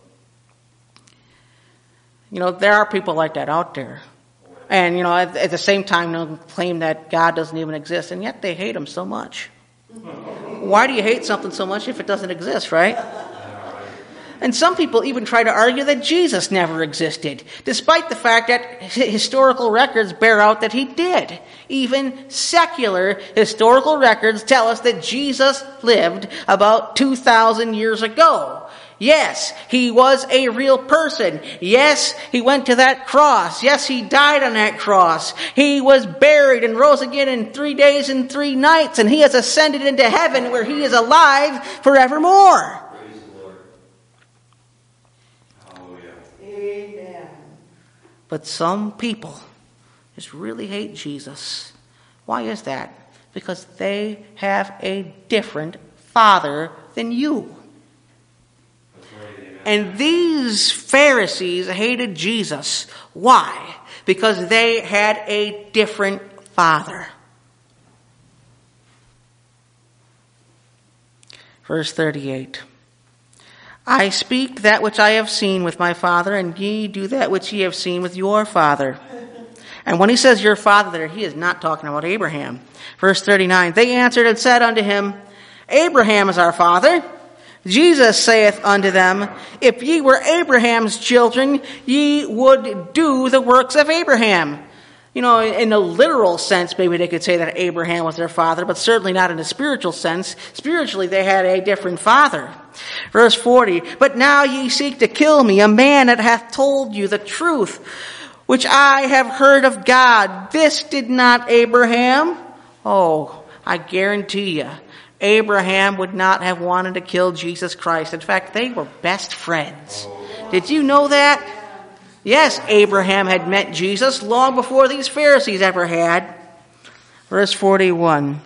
You know, there are people like that out there. And, you know, at the same time, they'll claim that God doesn't even exist, and yet they hate him so much. Why do you hate something so much if it doesn't exist, right? And some people even try to argue that Jesus never existed, despite the fact that historical records bear out that he did. Even secular historical records tell us that Jesus lived about 2,000 years ago. Yes, he was a real person. Yes, he went to that cross. Yes, he died on that cross. He was buried and rose again in 3 days and 3 nights, and he has ascended into heaven where he is alive forevermore. Praise the Lord. Hallelujah. Amen. But some people just really hate Jesus. Why is that? Because they have a different father than you. That's right, amen. And these Pharisees hated Jesus. Why? Because they had a different father. Verse 38. I speak that which I have seen with my father, and ye do that which ye have seen with your father. And when he says your father there, he is not talking about Abraham. Verse 39. They answered and said unto him, Abraham is our father. Jesus saith unto them, if ye were Abraham's children, ye would do the works of Abraham. You know, in a literal sense, maybe they could say that Abraham was their father, but certainly not in a spiritual sense. Spiritually, they had a different father. Verse 40, but now ye seek to kill me, a man that hath told you the truth, which I have heard of God. This did not Abraham. Oh, I guarantee you, Abraham would not have wanted to kill Jesus Christ. In fact, they were best friends. Did you know that? Yes, Abraham had met Jesus long before these Pharisees ever had. Verse 41.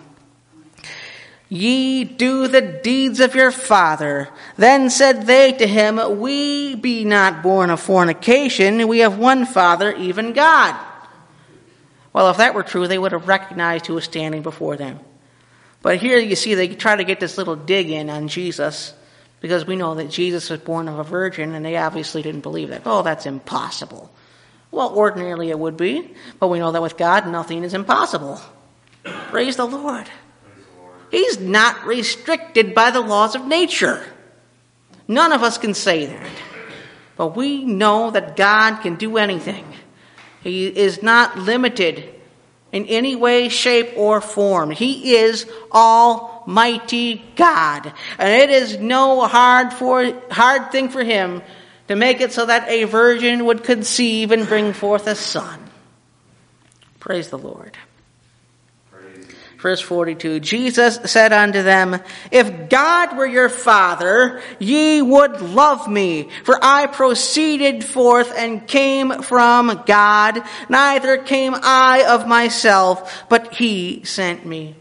Ye do the deeds of your father. Then said they to him, we be not born of fornication. We have one Father, even God. Well, if that were true, they would have recognized who was standing before them. But here you see they try to get this little dig in on Jesus, because we know that Jesus was born of a virgin, and they obviously didn't believe that. Oh, that's impossible. Well, ordinarily it would be, but we know that with God, nothing is impossible. Praise the Lord. He's not restricted by the laws of nature. None of us can say that. But we know that God can do anything. He is not limited in any way, shape, or form. He is Almighty God. And it is no hard thing for him to make it so that a virgin would conceive and bring forth a son. Praise the Lord. Verse 42, Jesus said unto them, if God were your Father, ye would love me, for I proceeded forth and came from God, neither came I of myself, but he sent me.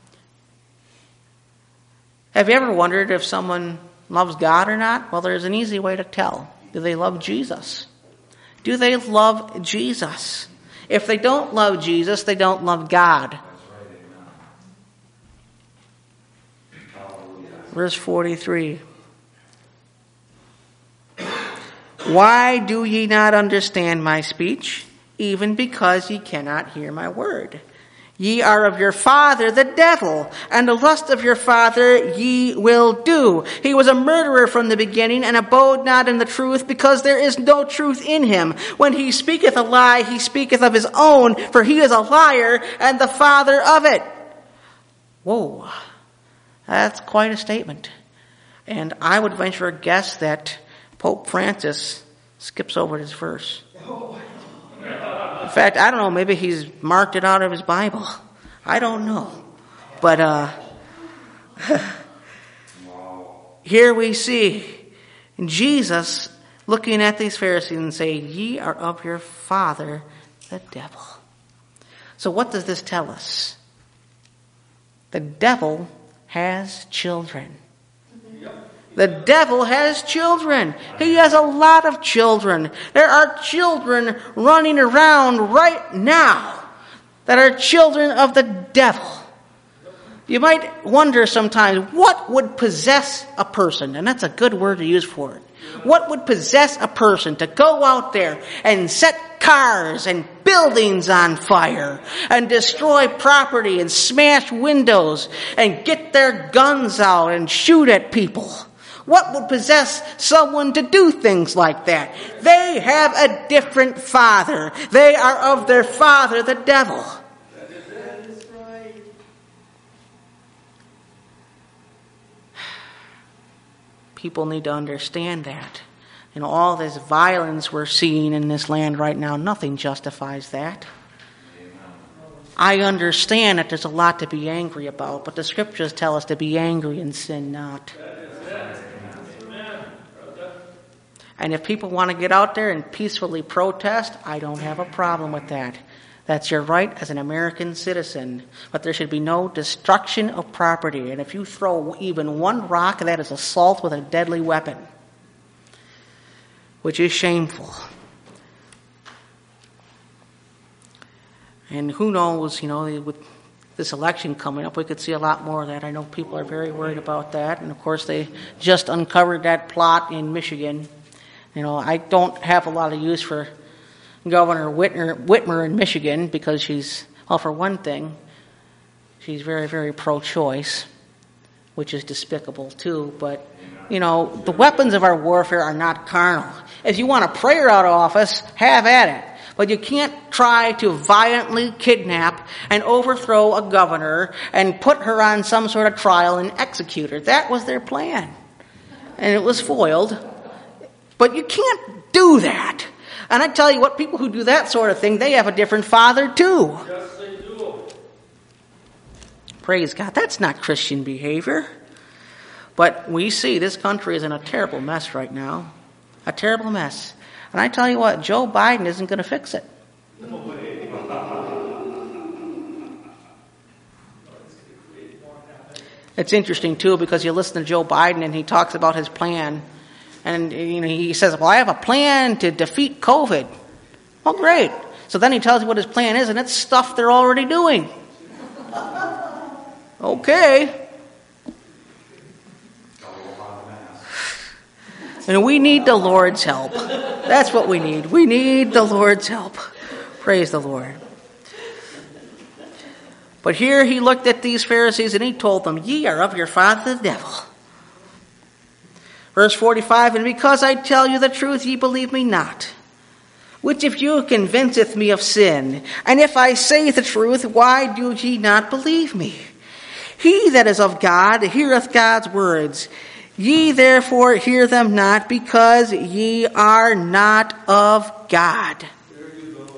Have you ever wondered if someone loves God or not? Well, there's an easy way to tell. Do they love Jesus? Do they love Jesus? If they don't love Jesus, they don't love God. Verse 43. Why do ye not understand my speech? Even because ye cannot hear my word. Ye are of your father the devil, and the lust of your father ye will do. He was a murderer from the beginning, and abode not in the truth, because there is no truth in him. When he speaketh a lie, he speaketh of his own, for he is a liar, and the father of it. Whoa. That's quite a statement. And I would venture a guess that Pope Francis skips over this verse. In fact, I don't know, maybe he's marked it out of his Bible. I don't know. But here we see Jesus looking at these Pharisees and saying, ye are of your father, the devil. So what does this tell us? The devil has children. The devil has children. He has a lot of children. There are children running around right now that are children of the devil. You might wonder sometimes, what would possess a person? And that's a good word to use for it. What would possess a person to go out there and set cars and buildings on fire and destroy property and smash windows and get their guns out and shoot at people? What would possess someone to do things like that? They have a different father. They are of their father, the devil. That is right. People need to understand that. All this violence we're seeing in this land right now, nothing justifies that. I understand that there's a lot to be angry about, but the scriptures tell us to be angry and sin not. And if people want to get out there and peacefully protest, I don't have a problem with that. That's your right as an American citizen. But there should be no destruction of property. And if you throw even one rock, that is assault with a deadly weapon, which is shameful. And who knows, with this election coming up, we could see a lot more of that. I know people are very worried about that. And of course, they just uncovered that plot in Michigan. I don't have a lot of use for Governor Whitmer in Michigan because for one thing, she's very, very pro-choice, which is despicable too. But, the weapons of our warfare are not carnal. If you want a prayer out of office, have at it. But you can't try to violently kidnap and overthrow a governor and put her on some sort of trial and execute her. That was their plan. And it was foiled. But you can't do that. And I tell you what, people who do that sort of thing, they have a different father too. Yes, they do. Praise God. That's not Christian behavior. But we see this country is in a terrible mess right now. A terrible mess. And I tell you what, Joe Biden isn't going to fix it. No way. It's interesting too because you listen to Joe Biden and he talks about his plan. And he says, well, I have a plan to defeat COVID. Well, great. So then he tells you what his plan is, and it's stuff they're already doing. Okay. And we need the Lord's help. That's what we need. We need the Lord's help. Praise the Lord. But here he looked at these Pharisees and he told them, ye are of your father the devil. Verse 45, and because I tell you the truth, ye believe me not. Which of you convinceth me of sin? And if I say the truth, why do ye not believe me? He that is of God heareth God's words. Ye therefore hear them not, because ye are not of God. There you go.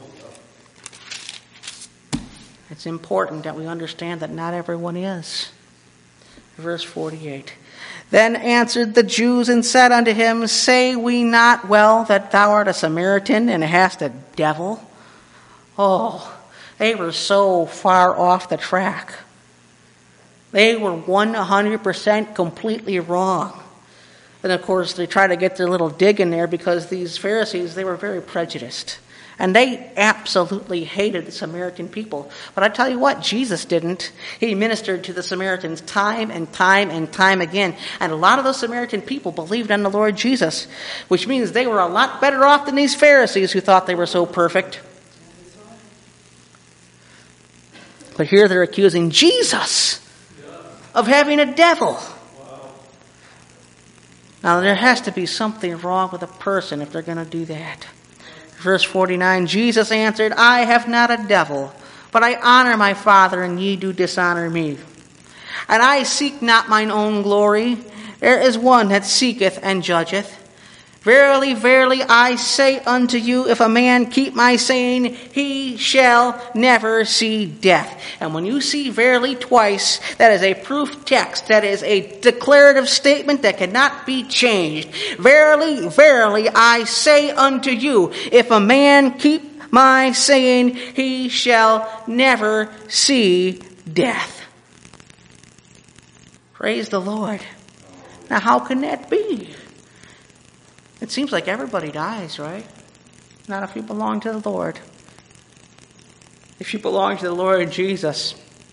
It's important that we understand that not everyone is. Verse 48. Then answered the Jews and said unto him, say we not well that thou art a Samaritan and hast a devil? Oh, they were so far off the track. They were 100% completely wrong. And of course, they try to get their little dig in there because these Pharisees, they were very prejudiced. And they absolutely hated the Samaritan people. But I tell you what, Jesus didn't. He ministered to the Samaritans time and time and time again. And a lot of those Samaritan people believed in the Lord Jesus, which means they were a lot better off than these Pharisees who thought they were so perfect. But here they're accusing Jesus of having a devil. Now there has to be something wrong with a person if they're going to do that. Verse 49, Jesus answered, I have not a devil, but I honor my Father, and ye do dishonor me. And I seek not mine own glory. There is one that seeketh and judgeth. Verily, verily, I say unto you, if a man keep my saying, he shall never see death. And when you see verily twice, that is a proof text. That is a declarative statement that cannot be changed. Verily, verily, I say unto you, if a man keep my saying, he shall never see death. Praise the Lord. Now, how can that be? It seems like everybody dies, right? Not if you belong to the Lord. If you belong to the Lord Jesus,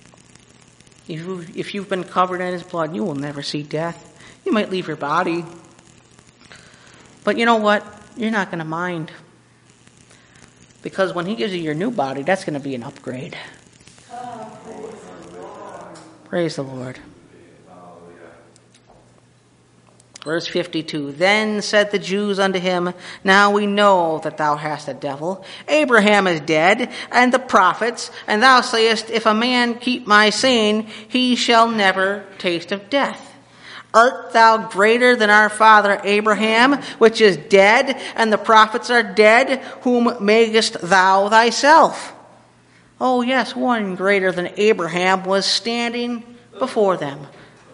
if you've been covered in His blood, you will never see death. You might leave your body. But you know what? You're not going to mind. Because when He gives you your new body, that's going to be an upgrade. Praise the Lord. Verse 52, Then said the Jews unto him, Now we know that thou hast a devil. Abraham is dead, and the prophets, and thou sayest, If a man keep my saying, he shall never taste of death. Art thou greater than our father Abraham, which is dead, and the prophets are dead? Whom makest thou thyself? Oh yes, one greater than Abraham was standing before them.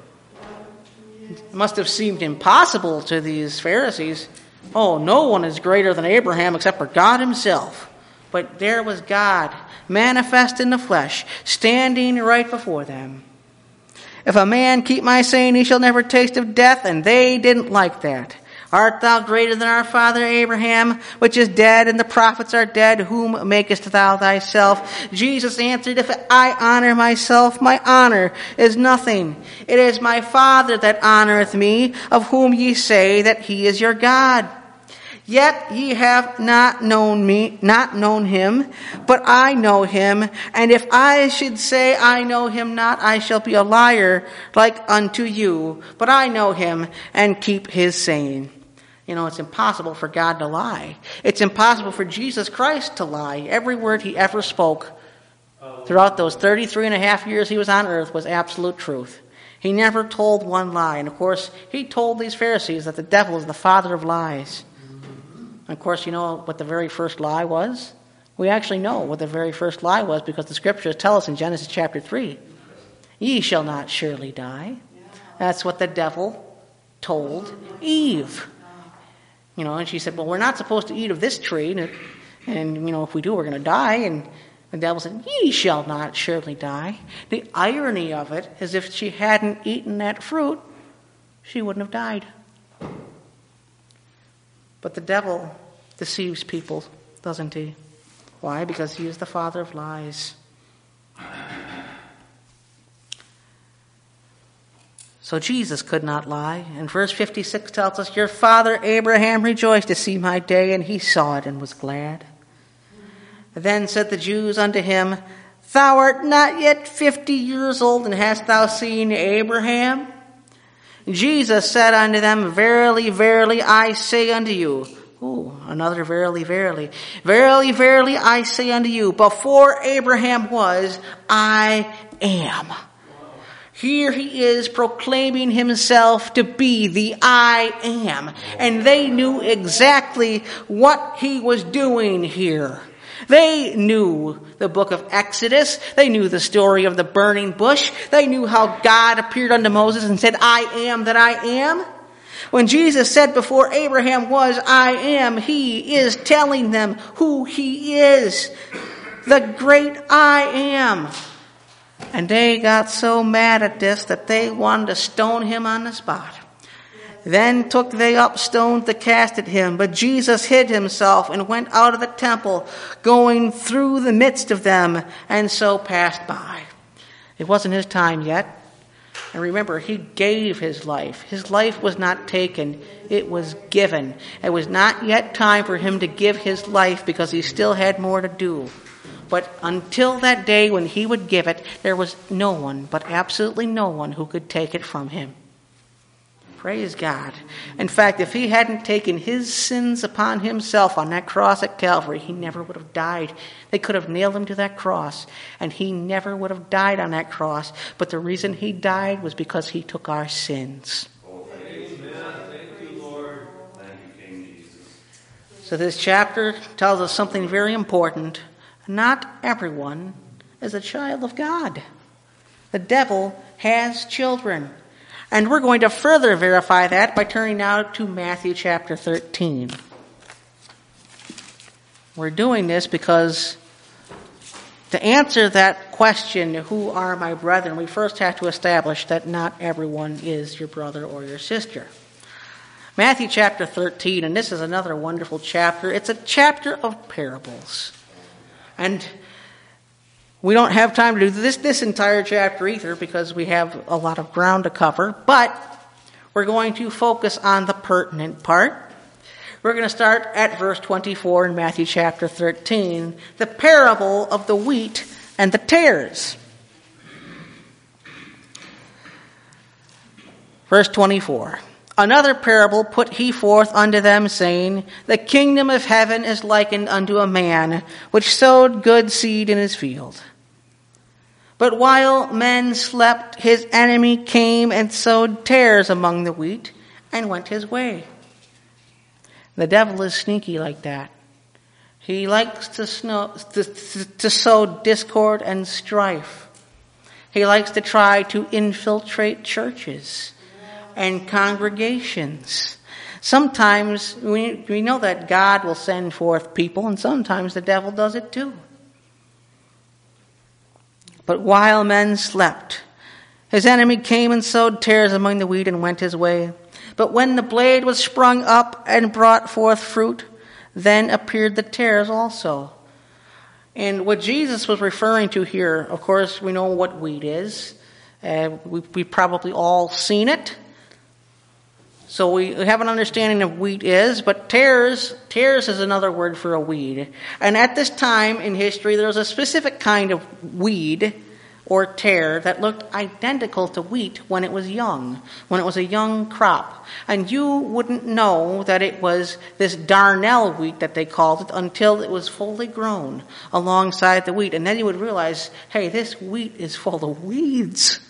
It must have seemed impossible to these Pharisees. Oh, no one is greater than Abraham except for God himself. But there was God, manifest in the flesh, standing right before them. If a man keep my saying, he shall never taste of death, and they didn't like that. Art thou greater than our father Abraham, which is dead, and the prophets are dead? Whom makest thou thyself? Jesus answered, if I honor myself, my honor is nothing. It is my Father that honoreth me, of whom ye say that he is your God. Yet ye have not known him, but I know him. And if I should say I know him not, I shall be a liar like unto you. But I know him and keep his saying. You know, it's impossible for God to lie. It's impossible for Jesus Christ to lie. Every word he ever spoke throughout those 33 and a half years he was on earth was absolute truth. He never told one lie. And of course, he told these Pharisees that the devil is the father of lies. And of course, you know what the very first lie was? We actually know what the very first lie was because the scriptures tell us in Genesis chapter 3. Ye shall not surely die. That's what the devil told Eve. You know, and she said, well, we're not supposed to eat of this tree. And you know, if we do, we're going to die. And the devil said, ye shall not surely die. The irony of it is if she hadn't eaten that fruit, she wouldn't have died. But the devil deceives people, doesn't he? Why? Because he is the father of lies. So Jesus could not lie. And verse 56 tells us, your father Abraham rejoiced to see my day, and he saw it and was glad. Then said the Jews unto him, thou art not yet 50 years old, and hast thou seen Abraham? Jesus said unto them, verily, verily, I say unto you. Ooh, another verily, verily. Verily, verily, I say unto you, before Abraham was, I am. Here he is proclaiming himself to be the I am. And they knew exactly what he was doing here. They knew the book of Exodus. They knew the story of the burning bush. They knew how God appeared unto Moses and said, I am that I am. When Jesus said before Abraham was, I am, he is telling them who he is. The great I am. And they got so mad at this that they wanted to stone him on the spot. Then took they up stones to cast at him. But Jesus hid himself and went out of the temple, going through the midst of them, and so passed by. It wasn't his time yet. And remember, he gave his life. His life was not taken. It was given. It was not yet time for him to give his life because he still had more to do. But until that day when he would give it, there was no one, but absolutely no one, who could take it from him. Praise God. In fact, if he hadn't taken his sins upon himself on that cross at Calvary, he never would have died. They could have nailed him to that cross, and he never would have died on that cross. But the reason he died was because he took our sins. Thank you, Lord. Thank you, King Jesus. So this chapter tells us something very important. Not everyone is a child of God. The devil has children. And we're going to further verify that by turning now to Matthew chapter 13. We're doing this because to answer that question, who are my brethren, we first have to establish that not everyone is your brother or your sister. Matthew chapter 13, and this is another wonderful chapter. It's a chapter of parables. And we don't have time to do this entire chapter either because we have a lot of ground to cover. But we're going to focus on the pertinent part. We're going to start at verse 24 in Matthew chapter 13. The parable of the wheat and the tares. Verse 24. Another parable put he forth unto them, saying, the kingdom of heaven is likened unto a man which sowed good seed in his field. But while men slept, his enemy came and sowed tares among the wheat and went his way. The devil is sneaky like that. He likes to sow discord and strife. He likes to try to infiltrate churches and congregations. Sometimes we know that God will send forth people, and sometimes the devil does it too. But while men slept, his enemy came and sowed tares among the wheat and went his way. But when the blade was sprung up and brought forth fruit, then appeared the tares also. And what Jesus was referring to here, of course, we know what wheat is. We've probably all seen it. So we have an understanding of wheat is, but tares is another word for a weed. And at this time in history, there was a specific kind of weed or tare that looked identical to wheat when it was young, when it was a young crop. And you wouldn't know that it was this darnel wheat that they called it until it was fully grown alongside the wheat. And then you would realize, hey, this wheat is full of weeds.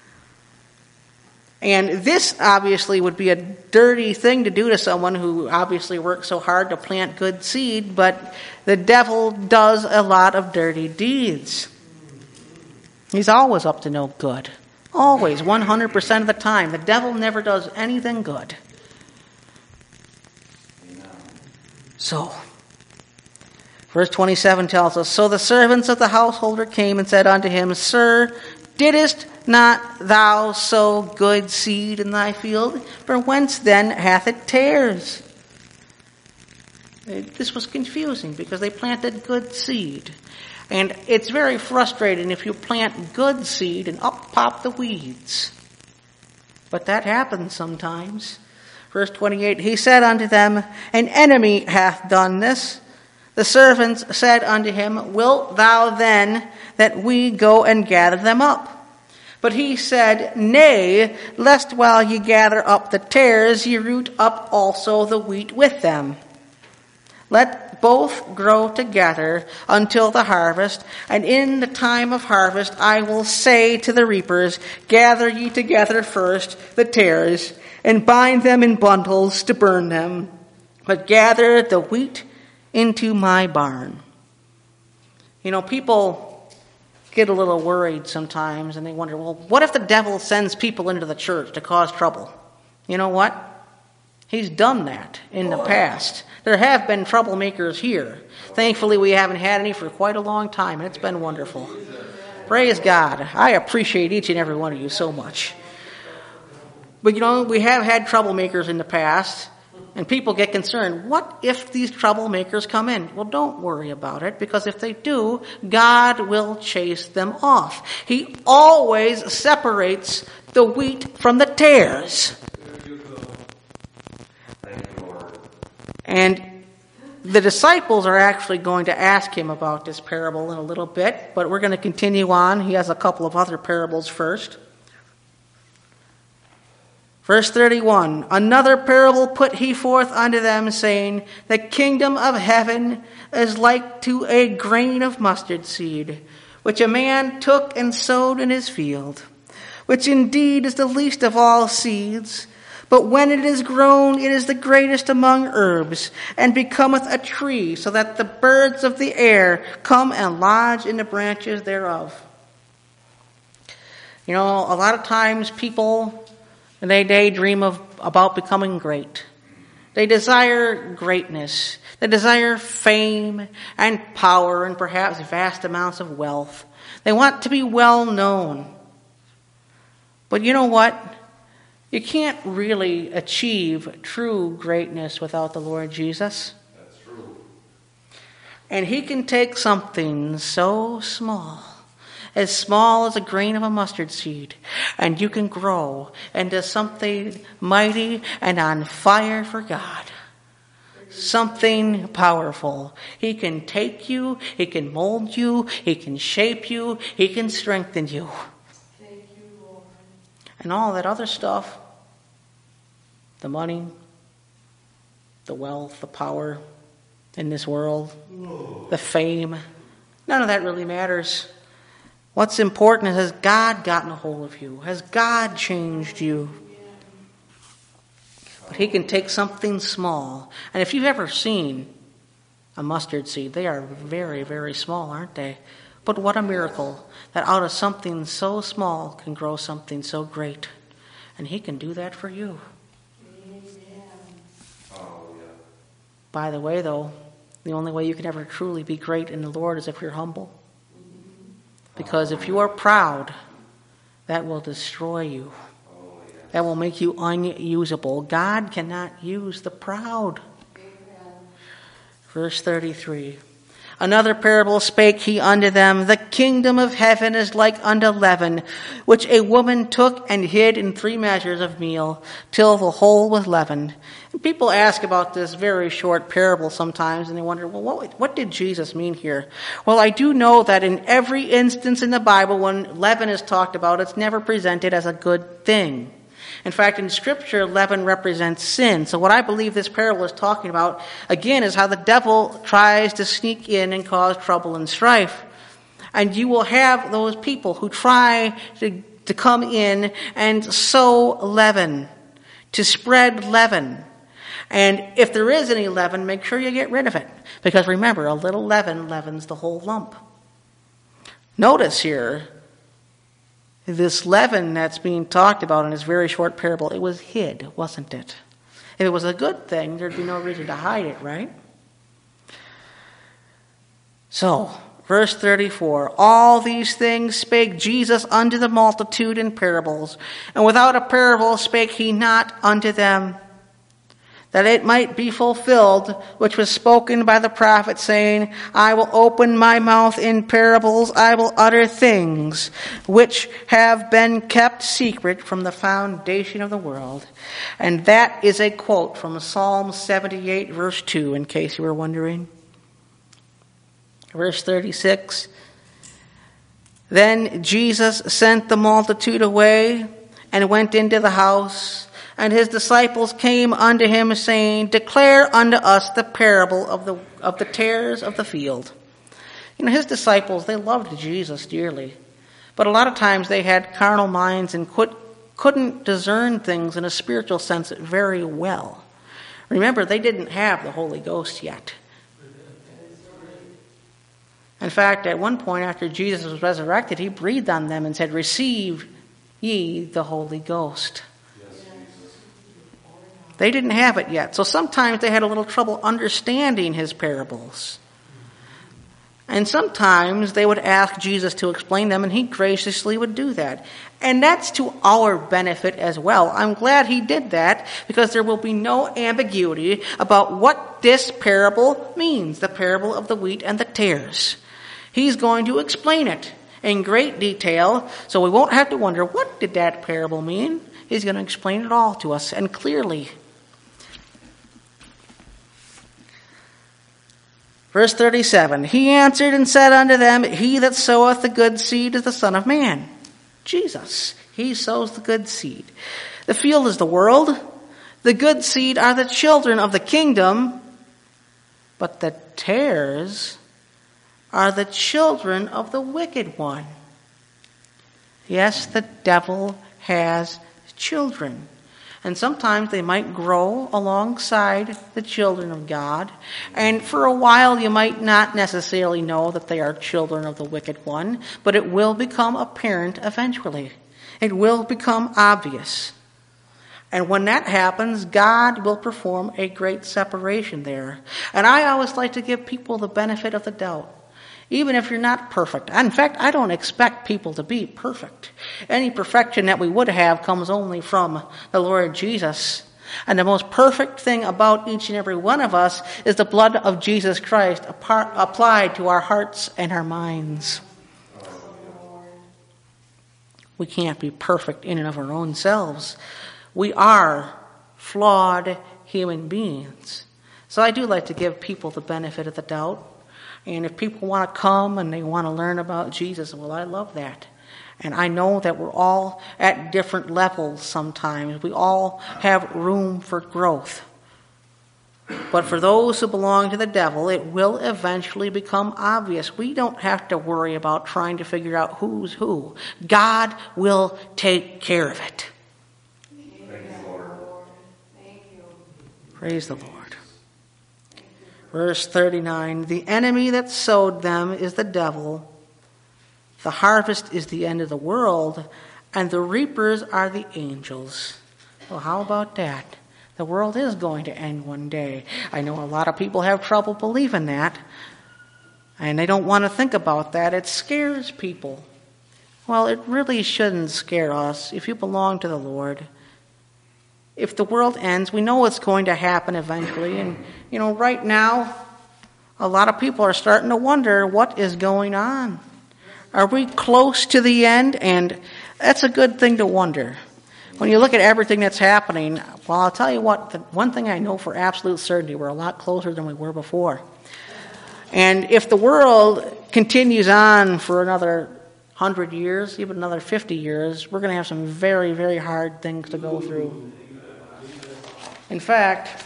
And this obviously would be a dirty thing to do to someone who obviously worked so hard to plant good seed, but the devil does a lot of dirty deeds. He's always up to no good. Always, 100% of the time. The devil never does anything good. So, verse 27 tells us, So the servants of the householder came and said unto him, Sir, didst not thou sow good seed in thy field? For whence then hath it tares? This was confusing because they planted good seed. And it's very frustrating if you plant good seed and up pop the weeds. But that happens sometimes. Verse 28, He said unto them, An enemy hath done this. The servants said unto him, Wilt thou then that we go and gather them up? But he said, Nay, lest while ye gather up the tares, ye root up also the wheat with them. Let both grow together until the harvest, and in the time of harvest I will say to the reapers, Gather ye together first the tares, and bind them in bundles to burn them, but gather the wheat into my barn. You know, people get a little worried sometimes, and they wonder, well, what if the devil sends people into the church to cause trouble? You know what? He's done that in the past. There have been troublemakers here. Thankfully, we haven't had any for quite a long time, and it's been wonderful. Praise God. I appreciate each and every one of you so much. But, you know, we have had troublemakers in the past, and people get concerned. What if these troublemakers come in? Well, don't worry about it, because if they do, God will chase them off. He always separates the wheat from the tares. And the disciples are actually going to ask him about this parable in a little bit, but we're going to continue on. He has a couple of other parables first. Verse 31, Another parable put he forth unto them, saying, The kingdom of heaven is like to a grain of mustard seed, which a man took and sowed in his field, which indeed is the least of all seeds, but when it is grown, it is the greatest among herbs, and becometh a tree, so that the birds of the air come and lodge in the branches thereof. You know, a lot of times people, they daydream about becoming great. They desire greatness. They desire fame and power and perhaps vast amounts of wealth. They want to be well known. But you know what? You can't really achieve true greatness without the Lord Jesus. That's true. And He can take something so small as a grain of a mustard seed, and you can grow into something mighty and on fire for God. Something powerful. He can take you, He can mold you, He can shape you, He can strengthen you. And all that other stuff, the money, the wealth, the power in this world, the fame, none of that really matters. What's important is, has God gotten a hold of you? Has God changed you? But he can take something small. And if you've ever seen a mustard seed, they are very, very small, aren't they? But what a miracle that out of something so small can grow something so great. And he can do that for you. By the way, though, the only way you can ever truly be great in the Lord is if you're humble. Because if you are proud, that will destroy you. That will make you unusable. God cannot use the proud. Verse 33. Another parable spake he unto them, the kingdom of heaven is like unto leaven, which a woman took and hid in 3 measures of meal, till the whole was leavened. And people ask about this very short parable sometimes, and they wonder, well, what did Jesus mean here? Well, I do know that in every instance in the Bible when leaven is talked about, it's never presented as a good thing. In fact, in Scripture, leaven represents sin. So what I believe this parable is talking about, again, is how the devil tries to sneak in and cause trouble and strife. And you will have those people who try to come in and sow leaven, to spread leaven. And if there is any leaven, make sure you get rid of it. Because remember, a little leaven leavens the whole lump. Notice here, this leaven that's being talked about in this very short parable, it was hid, wasn't it? If it was a good thing, there'd be no reason to hide it, right? So, verse 34, all these things spake Jesus unto the multitude in parables, and without a parable spake he not unto them, that it might be fulfilled, which was spoken by the prophet, saying, I will open my mouth in parables, I will utter things which have been kept secret from the foundation of the world. And that is a quote from Psalm 78, verse 2, in case you were wondering. Verse 36, then Jesus sent the multitude away and went into the house. And his disciples came unto him, saying, declare unto us the parable of the tares of the field. You know, his disciples, they loved Jesus dearly. But a lot of times they had carnal minds and couldn't discern things in a spiritual sense very well. Remember, they didn't have the Holy Ghost yet. In fact, at one point after Jesus was resurrected, he breathed on them and said, receive ye the Holy Ghost. They didn't have it yet. So sometimes they had a little trouble understanding his parables. And sometimes they would ask Jesus to explain them, and he graciously would do that. And that's to our benefit as well. I'm glad he did that, because there will be no ambiguity about what this parable means, the parable of the wheat and the tares. He's going to explain it in great detail, so we won't have to wonder, what did that parable mean? He's going to explain it all to us, and clearly. Verse 37, he answered and said unto them, he that soweth the good seed is the Son of Man. Jesus, he sows the good seed. The field is the world. The good seed are the children of the kingdom. But the tares are the children of the wicked one. Yes, the devil has children. And sometimes they might grow alongside the children of God. And for a while you might not necessarily know that they are children of the wicked one, but it will become apparent eventually. It will become obvious. And when that happens, God will perform a great separation there. And I always like to give people the benefit of the doubt. Even if you're not perfect. In fact, I don't expect people to be perfect. Any perfection that we would have comes only from the Lord Jesus. And the most perfect thing about each and every one of us is the blood of Jesus Christ applied to our hearts and our minds. We can't be perfect in and of our own selves. We are flawed human beings. So I do like to give people the benefit of the doubt. And if people want to come and they want to learn about Jesus, well, I love that. And I know that we're all at different levels sometimes. We all have room for growth. But for those who belong to the devil, it will eventually become obvious. We don't have to worry about trying to figure out who's who. God will take care of it. Praise the Lord. Verse 39, the enemy that sowed them is the devil. The harvest is the end of the world, and the reapers are the angels. Well, how about that? The world is going to end one day. I know a lot of people have trouble believing that, and they don't want to think about that. It scares people. Well, it really shouldn't scare us if you belong to the Lord. If the world ends, we know it's going to happen eventually. And, right now, a lot of people are starting to wonder what is going on. Are we close to the end? And that's a good thing to wonder. When you look at everything that's happening, well, I'll tell you what, the one thing I know for absolute certainty, we're a lot closer than we were before. And if the world continues on for another 100 years, even another 50 years, we're going to have some very, very hard things to go through. In fact,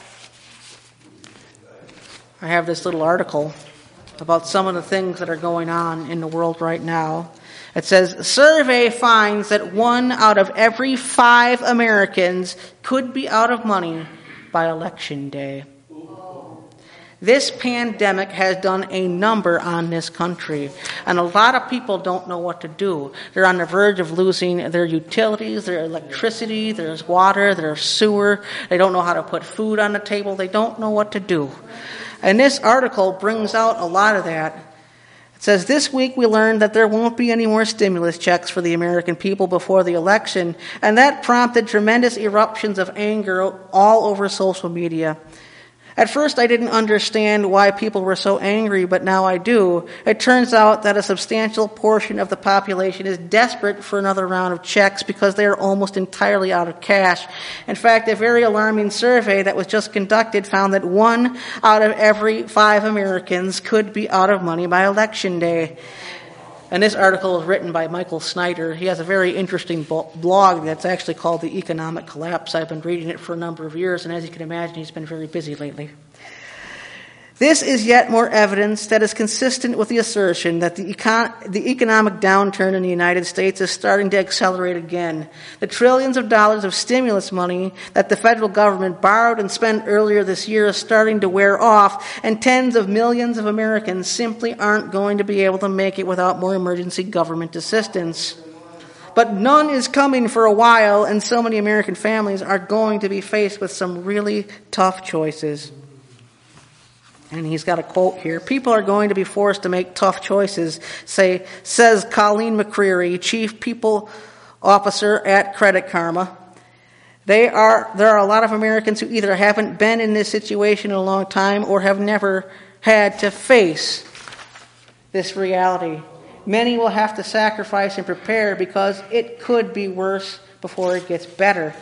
I have this little article about some of the things that are going on in the world right now. It says, a survey finds that 1 out of every 5 Americans could be out of money by election day. This pandemic has done a number on this country, and a lot of people don't know what to do. They're on the verge of losing their utilities, their electricity, there's water, there's sewer. They don't know how to put food on the table. They don't know what to do. And this article brings out a lot of that. It says, this week we learned that there won't be any more stimulus checks for the American people before the election, and that prompted tremendous eruptions of anger all over social media. At first, I didn't understand why people were so angry, but now I do. It turns out that a substantial portion of the population is desperate for another round of checks because they are almost entirely out of cash. In fact, a very alarming survey that was just conducted found that 1 out of every 5 Americans could be out of money by election day. And this article is written by Michael Snyder. He has a very interesting blog that's actually called The Economic Collapse. I've been reading it for a number of years, and as you can imagine, he's been very busy lately. This is yet more evidence that is consistent with the assertion that the economic downturn in the United States is starting to accelerate again. The trillions of dollars of stimulus money that the federal government borrowed and spent earlier this year is starting to wear off, and tens of millions of Americans simply aren't going to be able to make it without more emergency government assistance. But none is coming for a while, and so many American families are going to be faced with some really tough choices. And he's got a quote here. People are going to be forced to make tough choices, says Colleen McCreary, Chief People Officer at Credit Karma. There are a lot of Americans who either haven't been in this situation in a long time or have never had to face this reality. Many will have to sacrifice and prepare because it could be worse before it gets better.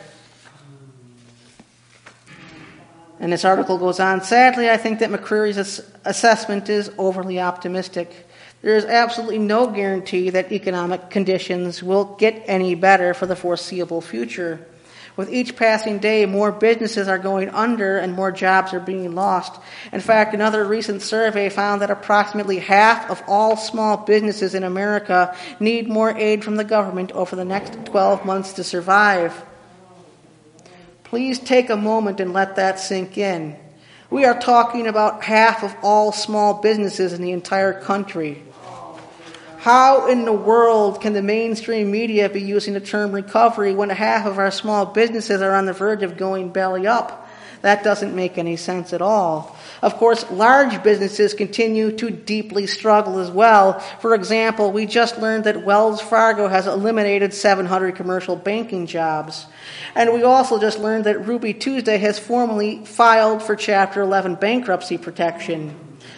And this article goes on, sadly, I think that McCreary's assessment is overly optimistic. There is absolutely no guarantee that economic conditions will get any better for the foreseeable future. With each passing day, more businesses are going under and more jobs are being lost. In fact, another recent survey found that approximately half of all small businesses in America need more aid from the government over the next 12 months to survive. Please take a moment and let that sink in. We are talking about half of all small businesses in the entire country. How in the world can the mainstream media be using the term recovery when half of our small businesses are on the verge of going belly up? That doesn't make any sense at all. Of course, large businesses continue to deeply struggle as well. For example, we just learned that Wells Fargo has eliminated 700 commercial banking jobs. And we also just learned that Ruby Tuesday has formally filed for Chapter 11 bankruptcy protection.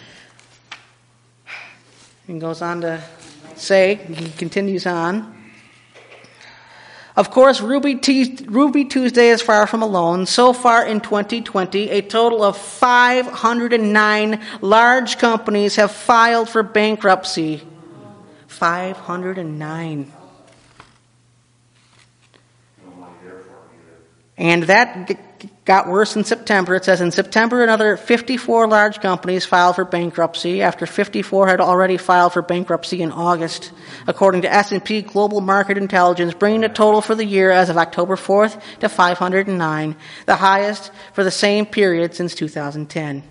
And goes on to say, he continues on, of course, Ruby Tuesday is far from alone. So far in 2020, a total of 509 large companies have filed for bankruptcy. 509. And that got worse in September. It says in September, another 54 large companies filed for bankruptcy after 54 had already filed for bankruptcy in August, according to S&P Global Market Intelligence, bringing the total for the year as of October 4th to 509, the highest for the same period since 2010.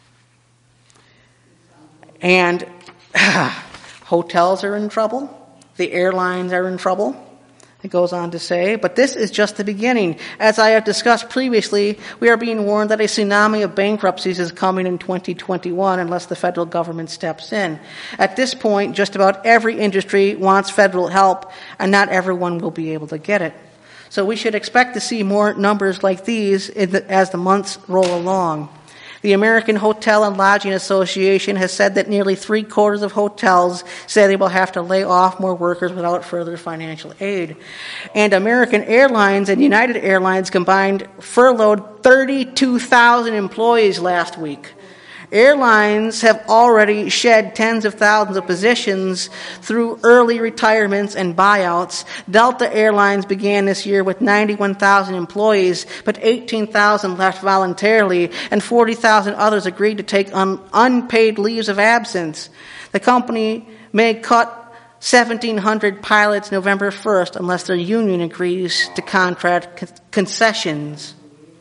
And hotels are in trouble. The airlines are in trouble. It goes on to say, but this is just the beginning. As I have discussed previously, we are being warned that a tsunami of bankruptcies is coming in 2021 unless the federal government steps in. At this point, just about every industry wants federal help, and not everyone will be able to get it. So we should expect to see more numbers like these as the months roll along. The American Hotel and Lodging Association has said that nearly 3/4 of hotels say they will have to lay off more workers without further financial aid. And American Airlines and United Airlines combined furloughed 32,000 employees last week. Airlines have already shed tens of thousands of positions through early retirements and buyouts. Delta Airlines began this year with 91,000 employees, but 18,000 left voluntarily, and 40,000 others agreed to take unpaid leaves of absence. The company may cut 1,700 pilots November 1st unless their union agrees to contract concessions.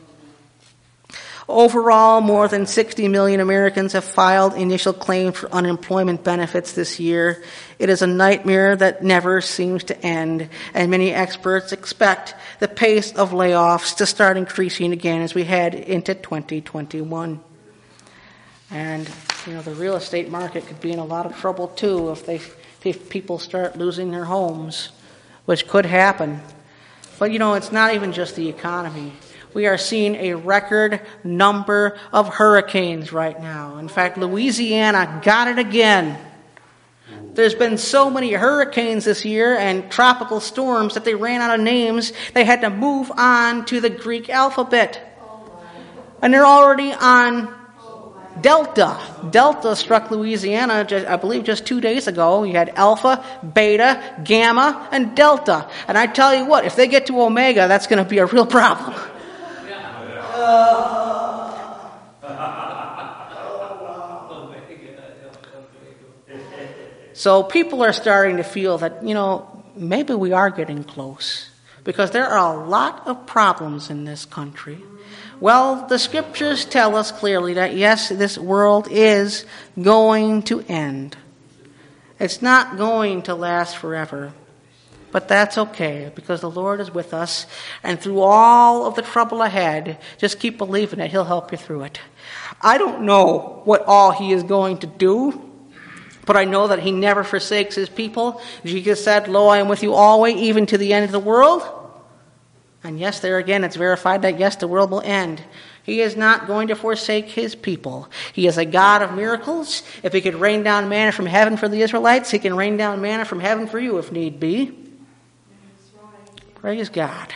Overall, more than 60 million Americans have filed initial claims for unemployment benefits this year. It is a nightmare that never seems to end, and many experts expect the pace of layoffs to start increasing again as we head into 2021. And, the real estate market could be in a lot of trouble too if people start losing their homes, which could happen. But, it's not even just the economy. We are seeing a record number of hurricanes right now. In fact, Louisiana got it again. There's been so many hurricanes this year and tropical storms that they ran out of names. They had to move on to the Greek alphabet. And they're already on Delta. Delta struck Louisiana, I believe, just 2 days ago. You had Alpha, Beta, Gamma, and Delta. And I tell you what, if they get to Omega, that's going to be a real problem. So people are starting to feel that, maybe we are getting close, because there are a lot of problems in this country. Well, the scriptures tell us clearly that, yes, this world is going to end. It's not going to last forever. But that's okay, because the Lord is with us, and through all of the trouble ahead, just keep believing that He'll help you through it. I don't know what all He is going to do, but I know that He never forsakes His people. Jesus said, "Lo, I am with you always, even to the end of the world." And yes, there again, it's verified that yes, the world will end. He is not going to forsake His people. He is a God of miracles. If He could rain down manna from heaven for the Israelites, He can rain down manna from heaven for you if need be. Praise God.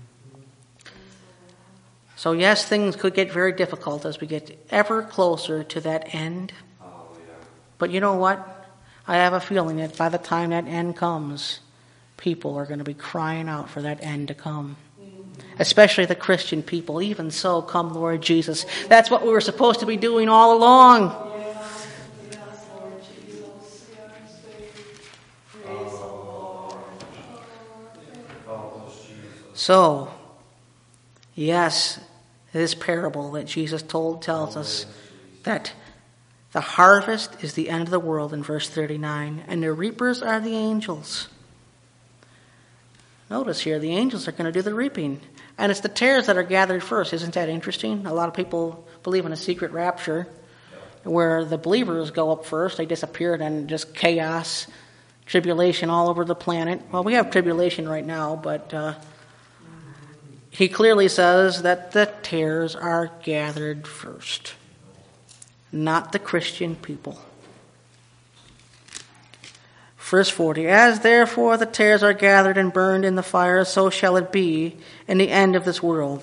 So yes, things could get very difficult as we get ever closer to that end. But you know what? I have a feeling that by the time that end comes, people are going to be crying out for that end to come. Especially the Christian people. Even so, come Lord Jesus. That's what we were supposed to be doing all along. So, yes, this parable that Jesus tells us that the harvest is the end of the world in verse 39, and the reapers are the angels. Notice here, the angels are going to do the reaping. And it's the tares that are gathered first. Isn't that interesting? A lot of people believe in a secret rapture where the believers go up first. They disappear, and just chaos, tribulation all over the planet. Well, we have tribulation right now, but he clearly says that the tares are gathered first, not the Christian people. Verse 40, "As therefore the tares are gathered and burned in the fire, so shall it be in the end of this world.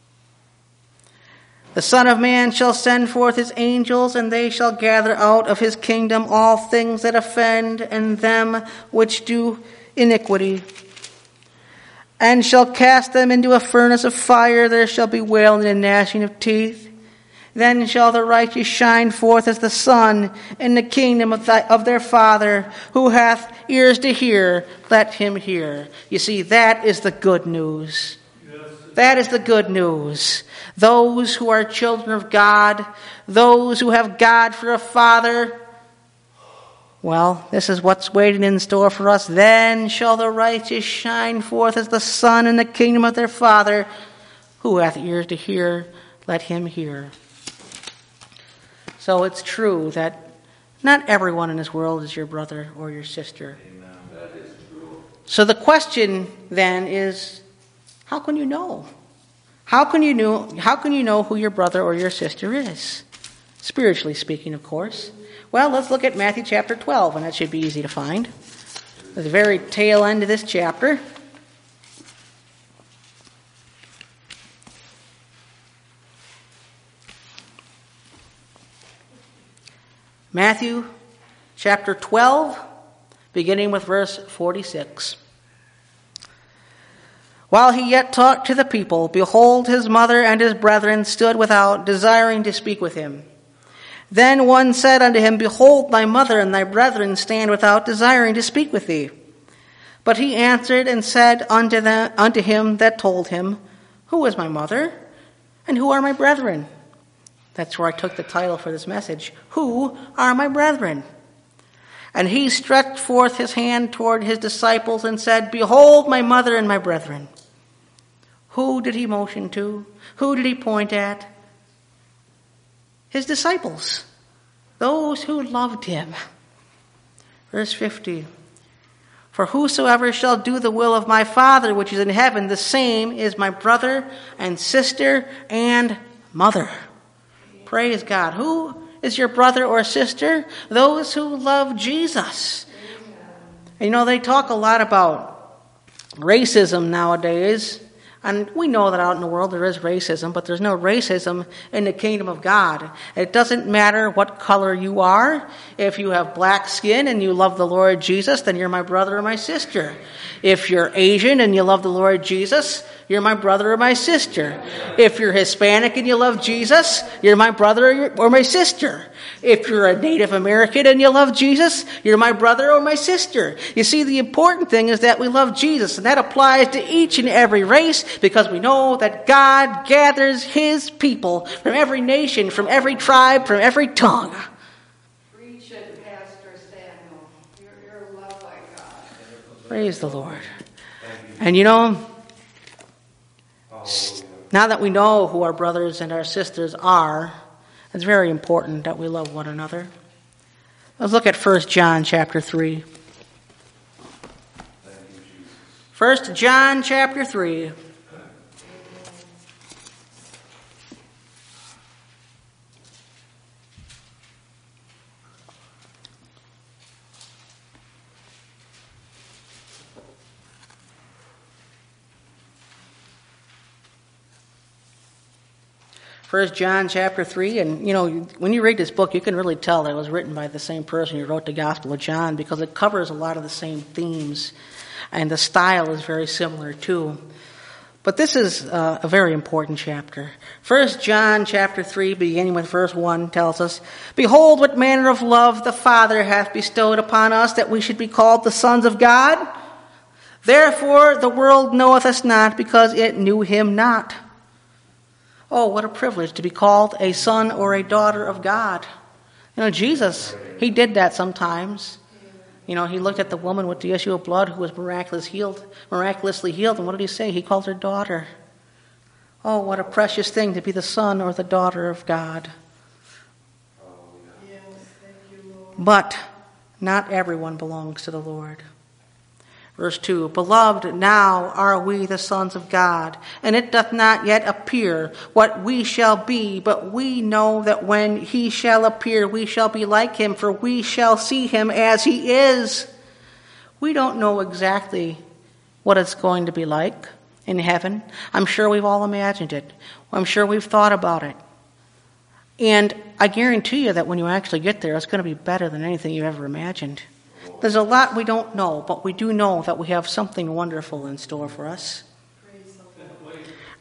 The Son of Man shall send forth his angels, and they shall gather out of his kingdom all things that offend, and them which do iniquity, and shall cast them into a furnace of fire. There shall be wailing and gnashing of teeth. Then shall the righteous shine forth as the sun in the kingdom of their Father. Who hath ears to hear, let him hear. You see, that is the good news. That is the good news. Those who are children of God, those who have God for a Father, well, this is what's waiting in store for us. Then shall the righteous shine forth as the sun in the kingdom of their Father. Who hath ears to hear, let him hear. So it's true that not everyone in this world is your brother or your sister. Amen. That is true. So the question then is, how can you know? How can you know who your brother or your sister is? Spiritually speaking, of course. Well, let's look at Matthew chapter 12, and that should be easy to find. At the very tail end of this chapter. Matthew chapter 12, beginning with verse 46. While he yet talked to the people, behold, his mother and his brethren stood without, desiring to speak with him. Then one said unto him, Behold, thy mother and thy brethren stand without, desiring to speak with thee. But he answered and said unto him that told him, Who is my mother, and who are my brethren? That's where I took the title for this message. Who are my brethren? And he stretched forth his hand toward his disciples and said, Behold my mother and my brethren. Who did he motion to? Who did he point at? His disciples. Those who loved him. Verse 50. For whosoever shall do the will of my Father which is in heaven, the same is my brother and sister and mother. Praise God. Who is your brother or sister? Those who love Jesus. And they talk a lot about racism nowadays. And we know that out in the world there is racism, but there's no racism in the kingdom of God. It doesn't matter what color you are. If you have black skin and you love the Lord Jesus, then you're my brother or my sister. If you're Asian and you love the Lord Jesus, you're my brother or my sister. If you're Hispanic and you love Jesus, you're my brother or my sister. If you're a Native American and you love Jesus, you're my brother or my sister. You see, the important thing is that we love Jesus, and that applies to each and every race, because we know that God gathers his people from every nation, from every tribe, from every tongue. Preach it, Pastor Samuel. You're loved by God. Praise the Lord. And now that we know who our brothers and our sisters are, it's very important that we love one another. Let's look at 1 John chapter 3. 1 John chapter 3. First John chapter 3, and when you read this book, you can really tell that it was written by the same person who wrote the Gospel of John, because it covers a lot of the same themes, and the style is very similar too. But this is a very important chapter. 1 John chapter 3, beginning with verse 1, tells us, Behold, what manner of love the Father hath bestowed upon us, that we should be called the sons of God. Therefore the world knoweth us not, because it knew him not. Oh, what a privilege to be called a son or a daughter of God. Jesus, he did that sometimes. He looked at the woman with the issue of blood who was miraculously healed, and what did he say? He called her daughter. Oh, what a precious thing to be the son or the daughter of God. Yes, thank you, Lord. But not everyone belongs to the Lord. Verse 2, Beloved, now are we the sons of God, and it doth not yet appear what we shall be, but we know that when he shall appear, we shall be like him, for we shall see him as he is. We don't know exactly what it's going to be like in heaven. I'm sure we've all imagined it. I'm sure we've thought about it. And I guarantee you that when you actually get there, it's going to be better than anything you ever imagined. There's a lot we don't know, but we do know that we have something wonderful in store for us.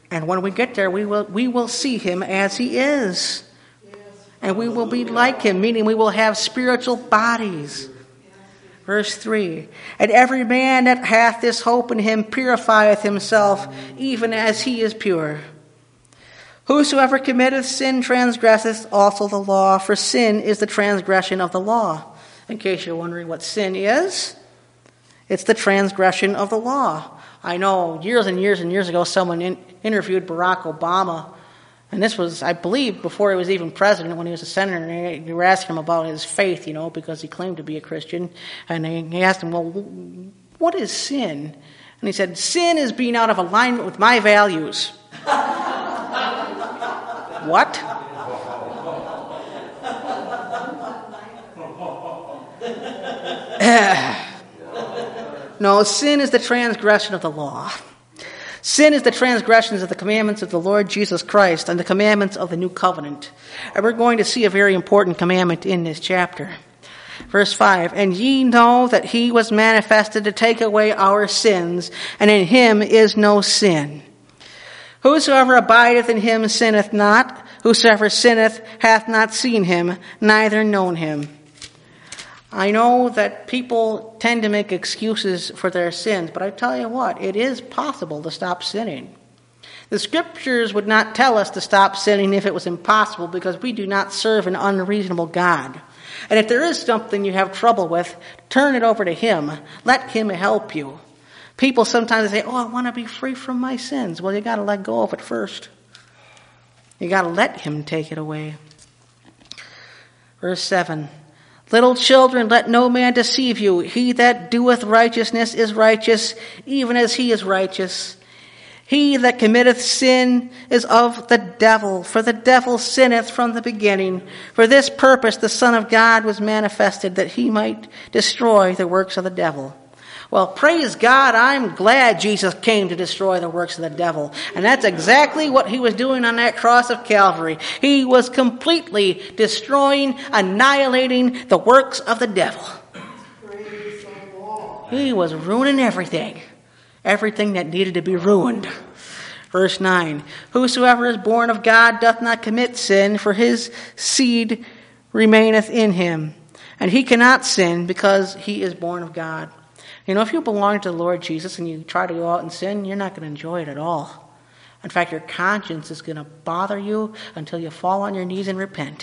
And when we get there, we will see him as he is. And we will be like him, meaning we will have spiritual bodies. Verse 3, and every man that hath this hope in him purifieth himself, even as he is pure. Whosoever committeth sin transgresseth also the law, for sin is the transgression of the law. In case you're wondering what sin is, it's the transgression of the law. I know years and years and years ago someone interviewed Barack Obama, and this was, I believe, before he was even president, when he was a senator, and they were asking him about his faith, because he claimed to be a Christian. And they asked him, well, what is sin? And he said, sin is being out of alignment with my values. What? No, sin is the transgression of the law. Sin is the transgressions of the commandments of the Lord Jesus Christ and the commandments of the new covenant. And we're going to see a very important commandment in this chapter. Verse 5, and ye know that he was manifested to take away our sins, and in him is no sin. Whosoever abideth in him sinneth not. Whosoever sinneth hath not seen him, neither known him. I know that people tend to make excuses for their sins, but I tell you what, it is possible to stop sinning. The scriptures would not tell us to stop sinning if it was impossible, because we do not serve an unreasonable God. And if there is something you have trouble with, turn it over to him. Let him help you. People sometimes say, I want to be free from my sins. Well, you got to let go of it first. You got to let him take it away. Verse 7. Little children, let no man deceive you. He that doeth righteousness is righteous, even as he is righteous. He that committeth sin is of the devil, for the devil sinneth from the beginning. For this purpose the Son of God was manifested, that he might destroy the works of the devil. Well, praise God, I'm glad Jesus came to destroy the works of the devil. And that's exactly what he was doing on that cross of Calvary. He was completely destroying, annihilating the works of the devil. Praise the Lord. He was ruining everything. Everything that needed to be ruined. Verse 9, whosoever is born of God doth not commit sin, for his seed remaineth in him. And he cannot sin because he is born of God. If you belong to the Lord Jesus and you try to go out and sin, you're not going to enjoy it at all. In fact, your conscience is going to bother you until you fall on your knees and repent.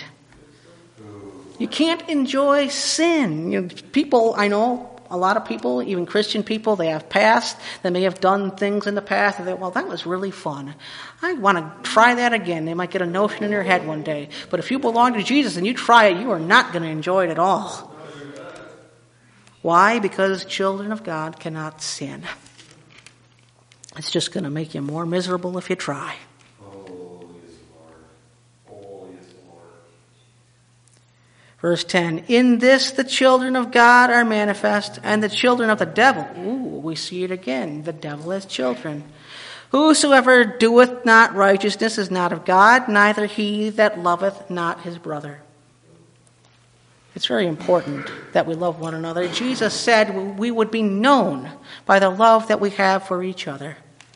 You can't enjoy sin. People, I know, a lot of people, even Christian people, they have past. They may have done things in the past. And they, that was really fun. I want to try that again. They might get a notion in their head one day. But if you belong to Jesus and you try it, you are not going to enjoy it at all. Why? Because children of God cannot sin. It's just going to make you more miserable if you try. Holy is the Lord. Holy is the Lord. Verse 10, in this the children of God are manifest, and the children of the devil. Ooh, we see it again. The devil has children. Whosoever doeth not righteousness is not of God, neither he that loveth not his brother. It's very important that we love one another. Jesus said we would be known by the love that we have for each other.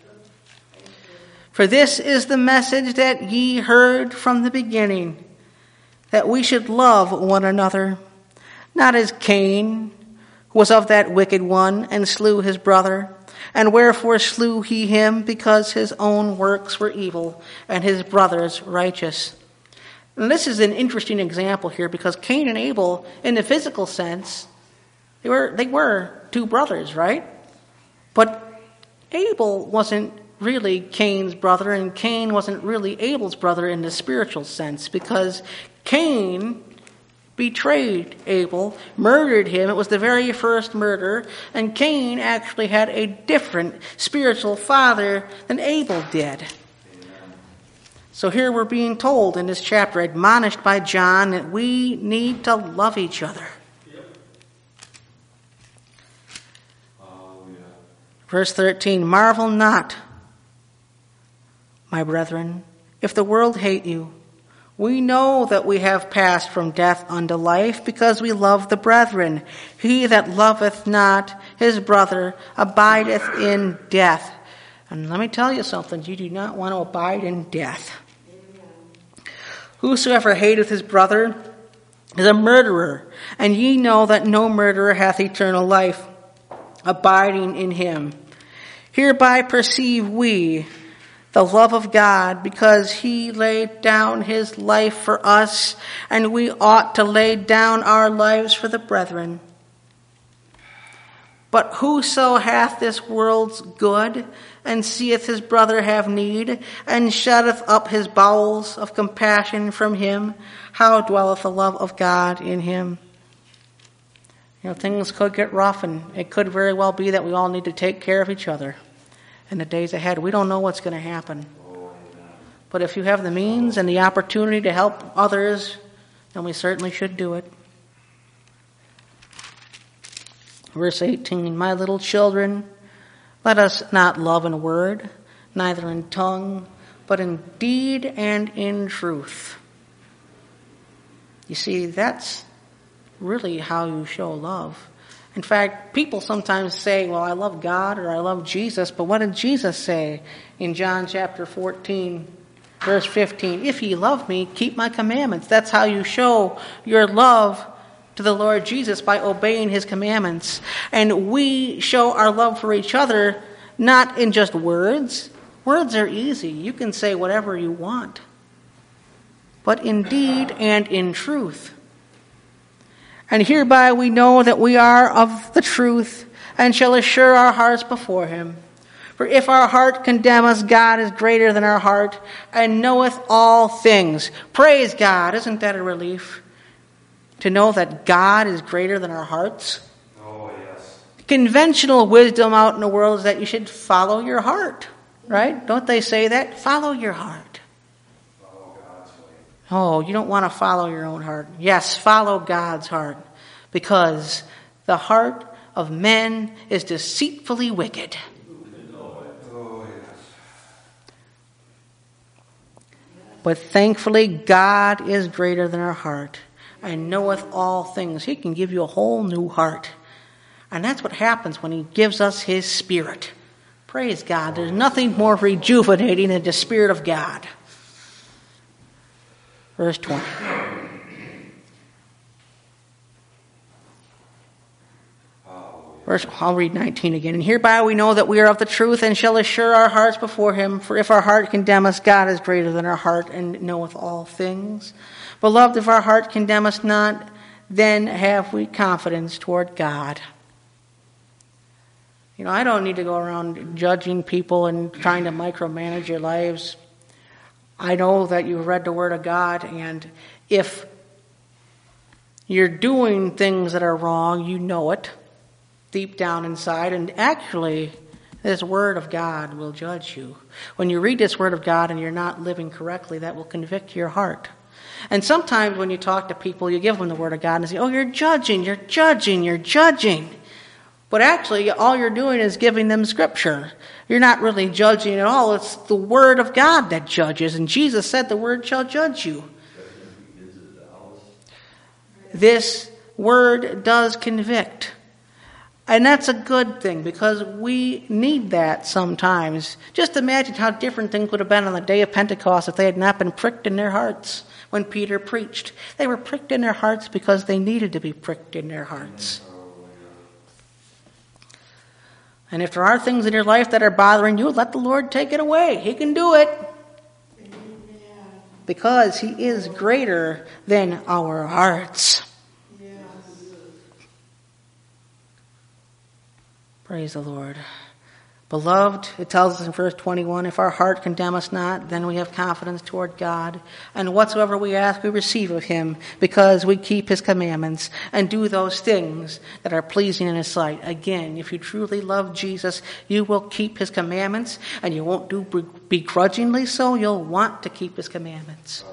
For this is the message that ye heard from the beginning, that we should love one another, not as Cain was of that wicked one and slew his brother. And wherefore slew he him? Because his own works were evil and his brother's righteous. And this is an interesting example here, because Cain and Abel, in the physical sense, they were two brothers, right? But Abel wasn't really Cain's brother, and Cain wasn't really Abel's brother in the spiritual sense, because Cain betrayed Abel, murdered him. It was the very first murder, and Cain actually had a different spiritual father than Abel did. So here we're being told in this chapter, admonished by John, that we need to love each other. Verse 13, marvel not, my brethren, if the world hate you. We know that we have passed from death unto life, because we love the brethren. He that loveth not his brother abideth in death. And let me tell you something, you do not want to abide in death. Whosoever hateth his brother is a murderer, and ye know that no murderer hath eternal life abiding in him. Hereby perceive we the love of God, because he laid down his life for us, and we ought to lay down our lives for the brethren. But whoso hath this world's good, and seeth his brother have need, and shutteth up his bowels of compassion from him, how dwelleth the love of God in him? Things could get rough, and it could very well be that we all need to take care of each other in the days ahead. We don't know what's going to happen. But if you have the means and the opportunity to help others, then we certainly should do it. Verse 18, my little children, let us not love in word, neither in tongue, but in deed and in truth. You see, that's really how you show love. In fact, people sometimes say, well, I love God or I love Jesus, but what did Jesus say in John chapter 14, verse 15? If ye love me, keep my commandments. That's how you show your love to the Lord Jesus, by obeying his commandments. And we show our love for each other not in just words. Words are easy. You can say whatever you want. But in deed and in truth. And hereby we know that we are of the truth, and shall assure our hearts before him. For if our heart condemn us, God is greater than our heart, and knoweth all things. Praise God. Isn't that a relief? To know that God is greater than our hearts. Oh, yes. Conventional wisdom out in the world is that you should follow your heart. Right? Don't they say that? Follow your heart. Follow God's way. Oh, you don't want to follow your own heart. Yes, follow God's heart. Because the heart of men is deceitfully wicked. Oh, yes. But thankfully, God is greater than our heart, and knoweth all things. He can give you a whole new heart. And that's what happens when he gives us his Spirit. Praise God. There's nothing more rejuvenating than the Spirit of God. Verse 20. I'll read 19 again. And hereby we know that we are of the truth, and shall assure our hearts before him. For if our heart condemn us, God is greater than our heart, and knoweth all things. Beloved, if our heart condemn us not, then have we confidence toward God. I don't need to go around judging people and trying to micromanage your lives. I know that you've read the Word of God, and if you're doing things that are wrong, you know it deep down inside, and actually, this Word of God will judge you. When you read this Word of God and you're not living correctly, that will convict your heart. And sometimes when you talk to people, you give them the Word of God and say, oh, you're judging. But actually, all you're doing is giving them Scripture. You're not really judging at all. It's the Word of God that judges. And Jesus said the Word shall judge you. This Word does convict. And that's a good thing, because we need that sometimes. Just imagine how different things would have been on the day of Pentecost if they had not been pricked in their hearts when Peter preached. They were pricked in their hearts because they needed to be pricked in their hearts. And if there are things in your life that are bothering you, let the Lord take it away. He can do it. Because he is greater than our hearts. Praise the Lord. Beloved, it tells us in verse 21, if our heart condemn us not, then we have confidence toward God. And whatsoever we ask, we receive of him, because we keep his commandments and do those things that are pleasing in his sight. Again, if you truly love Jesus, you will keep his commandments, and you won't do begrudgingly so. You'll want to keep his commandments.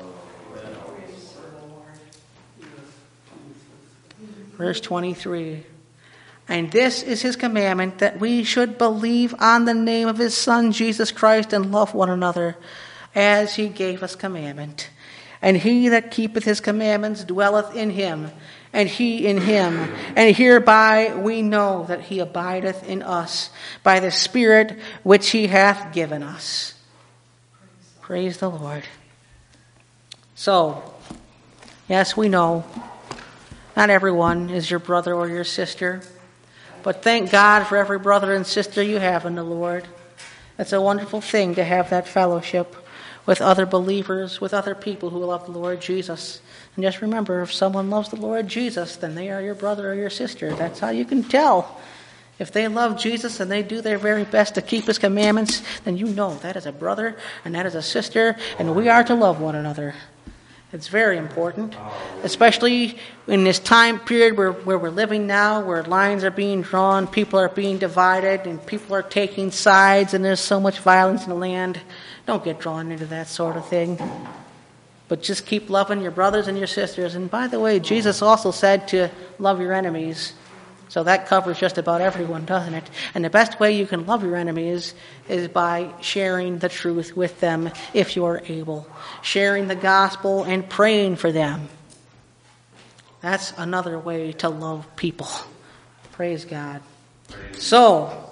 Verse 23. And this is his commandment, that we should believe on the name of his Son, Jesus Christ, and love one another as he gave us commandment. And he that keepeth his commandments dwelleth in him, and he in him. And hereby we know that he abideth in us, by the Spirit which he hath given us. Praise the Lord. So, yes, we know not everyone is your brother or your sister, but thank God for every brother and sister you have in the Lord. It's a wonderful thing to have that fellowship with other believers, with other people who love the Lord Jesus. And just remember, if someone loves the Lord Jesus, then they are your brother or your sister. That's how you can tell. If they love Jesus and they do their very best to keep his commandments, then you know that is a brother and that is a sister, and we are to love one another. It's very important, especially in this time period where we're living now, where lines are being drawn, people are being divided, and people are taking sides, and there's so much violence in the land. Don't get drawn into that sort of thing. But just keep loving your brothers and your sisters. And by the way, Jesus also said to love your enemies. So that covers just about everyone, doesn't it? And the best way you can love your enemies is by sharing the truth with them if you are able. Sharing the gospel and praying for them. That's another way to love people. Praise God. So,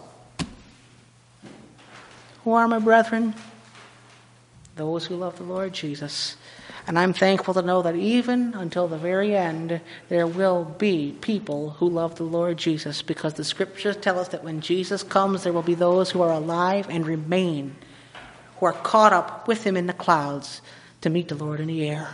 who are my brethren? Those who love the Lord Jesus. And I'm thankful to know that even until the very end, there will be people who love the Lord Jesus, because the scriptures tell us that when Jesus comes, there will be those who are alive and remain, who are caught up with him in the clouds to meet the Lord in the air.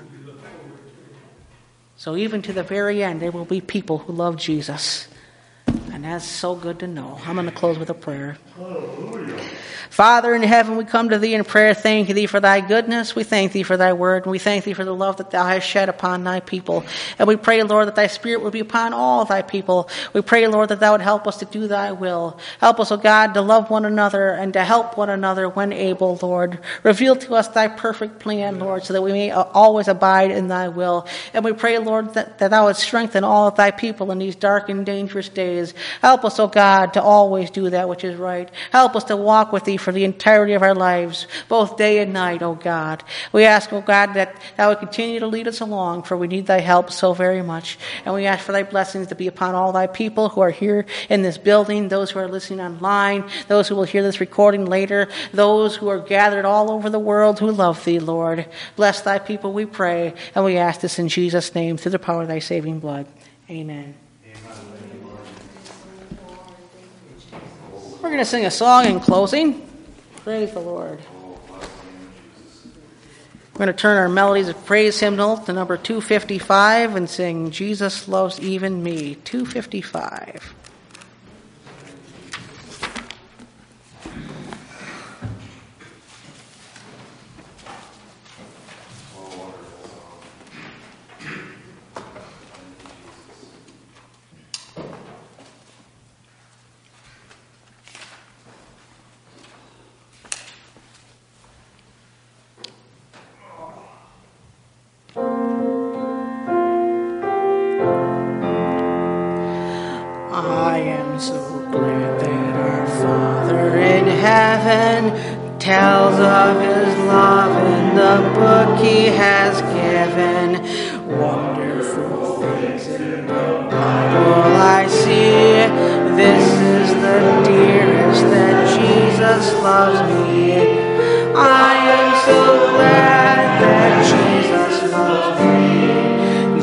So even to the very end, there will be people who love Jesus. And that's so good to know. I'm going to close with a prayer. Father in heaven, we come to thee in prayer, thanking thee for thy goodness. We thank thee for thy word, and we thank thee for the love that thou hast shed upon thy people. And we pray, Lord, that thy Spirit would be upon all thy people. We pray, Lord, that thou would help us to do thy will. Help us, O God, to love one another and to help one another when able, Lord. Reveal to us thy perfect plan, Lord, so that we may always abide in thy will. And we pray, Lord, that thou would strengthen all of thy people in these dark and dangerous days. Help us, O God, to always do that which is right. Help us to walk with thee for the entirety of our lives, both day and night, O God. We ask, O God, that thou would continue to lead us along, for we need thy help so very much. And we ask for thy blessings to be upon all thy people who are here in this building, those who are listening online, those who will hear this recording later, those who are gathered all over the world who love thee, Lord. Bless thy people, we pray, and we ask this in Jesus' name, through the power of thy saving blood. Amen. We're going to sing a song in closing. Praise the Lord. We're going to turn our Melodies of Praise hymnal to number 255 and sing Jesus Loves Even Me, 255. Tells of his love in the book he has given. Wonderful things in the Bible I see. This is the dearest that Jesus loves me. I am so glad that Jesus loves me.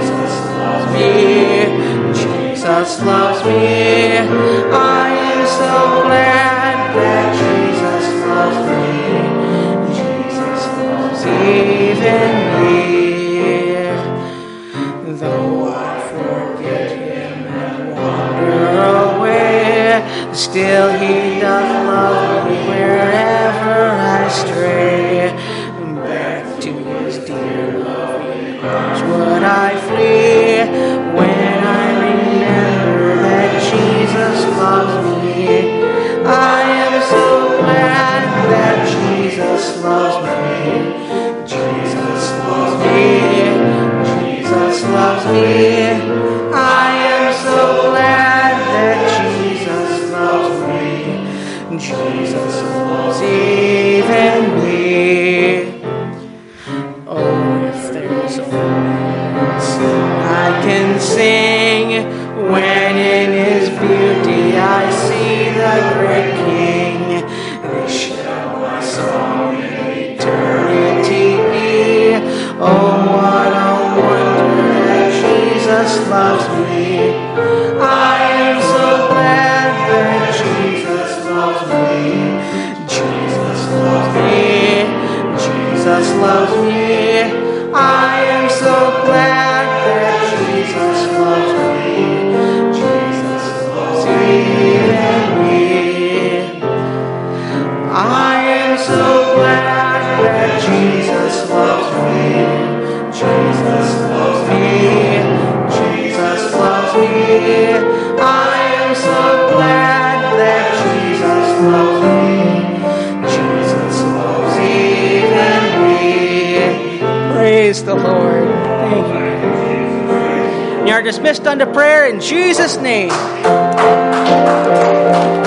Jesus loves me. I am so glad that Jesus loves me. Jesus loves even me. Though I forget him and wander away, still he doth love me wherever I stray. Back to his dear loving arms would I flee, when I remember that Jesus loves me. I am so glad that Jesus loves me. Jesus loves me. Jesus loves me. I am so glad that Jesus loves me. Jesus loves even me. Oh, if I can sing when in his beauty I see the great King. This shall my song in eternity be. Oh, what a wonder that Jesus loves me. I am so glad that Jesus loves me. Jesus loves me. Jesus loves me. I am so glad that Jesus loves me. Jesus loves me. I am so glad that Jesus loves me. Jesus loves me. Jesus loves me. I am so glad that Jesus loves me. Jesus loves even me. Praise the Lord. Thank you. You are dismissed unto prayer in Jesus' name.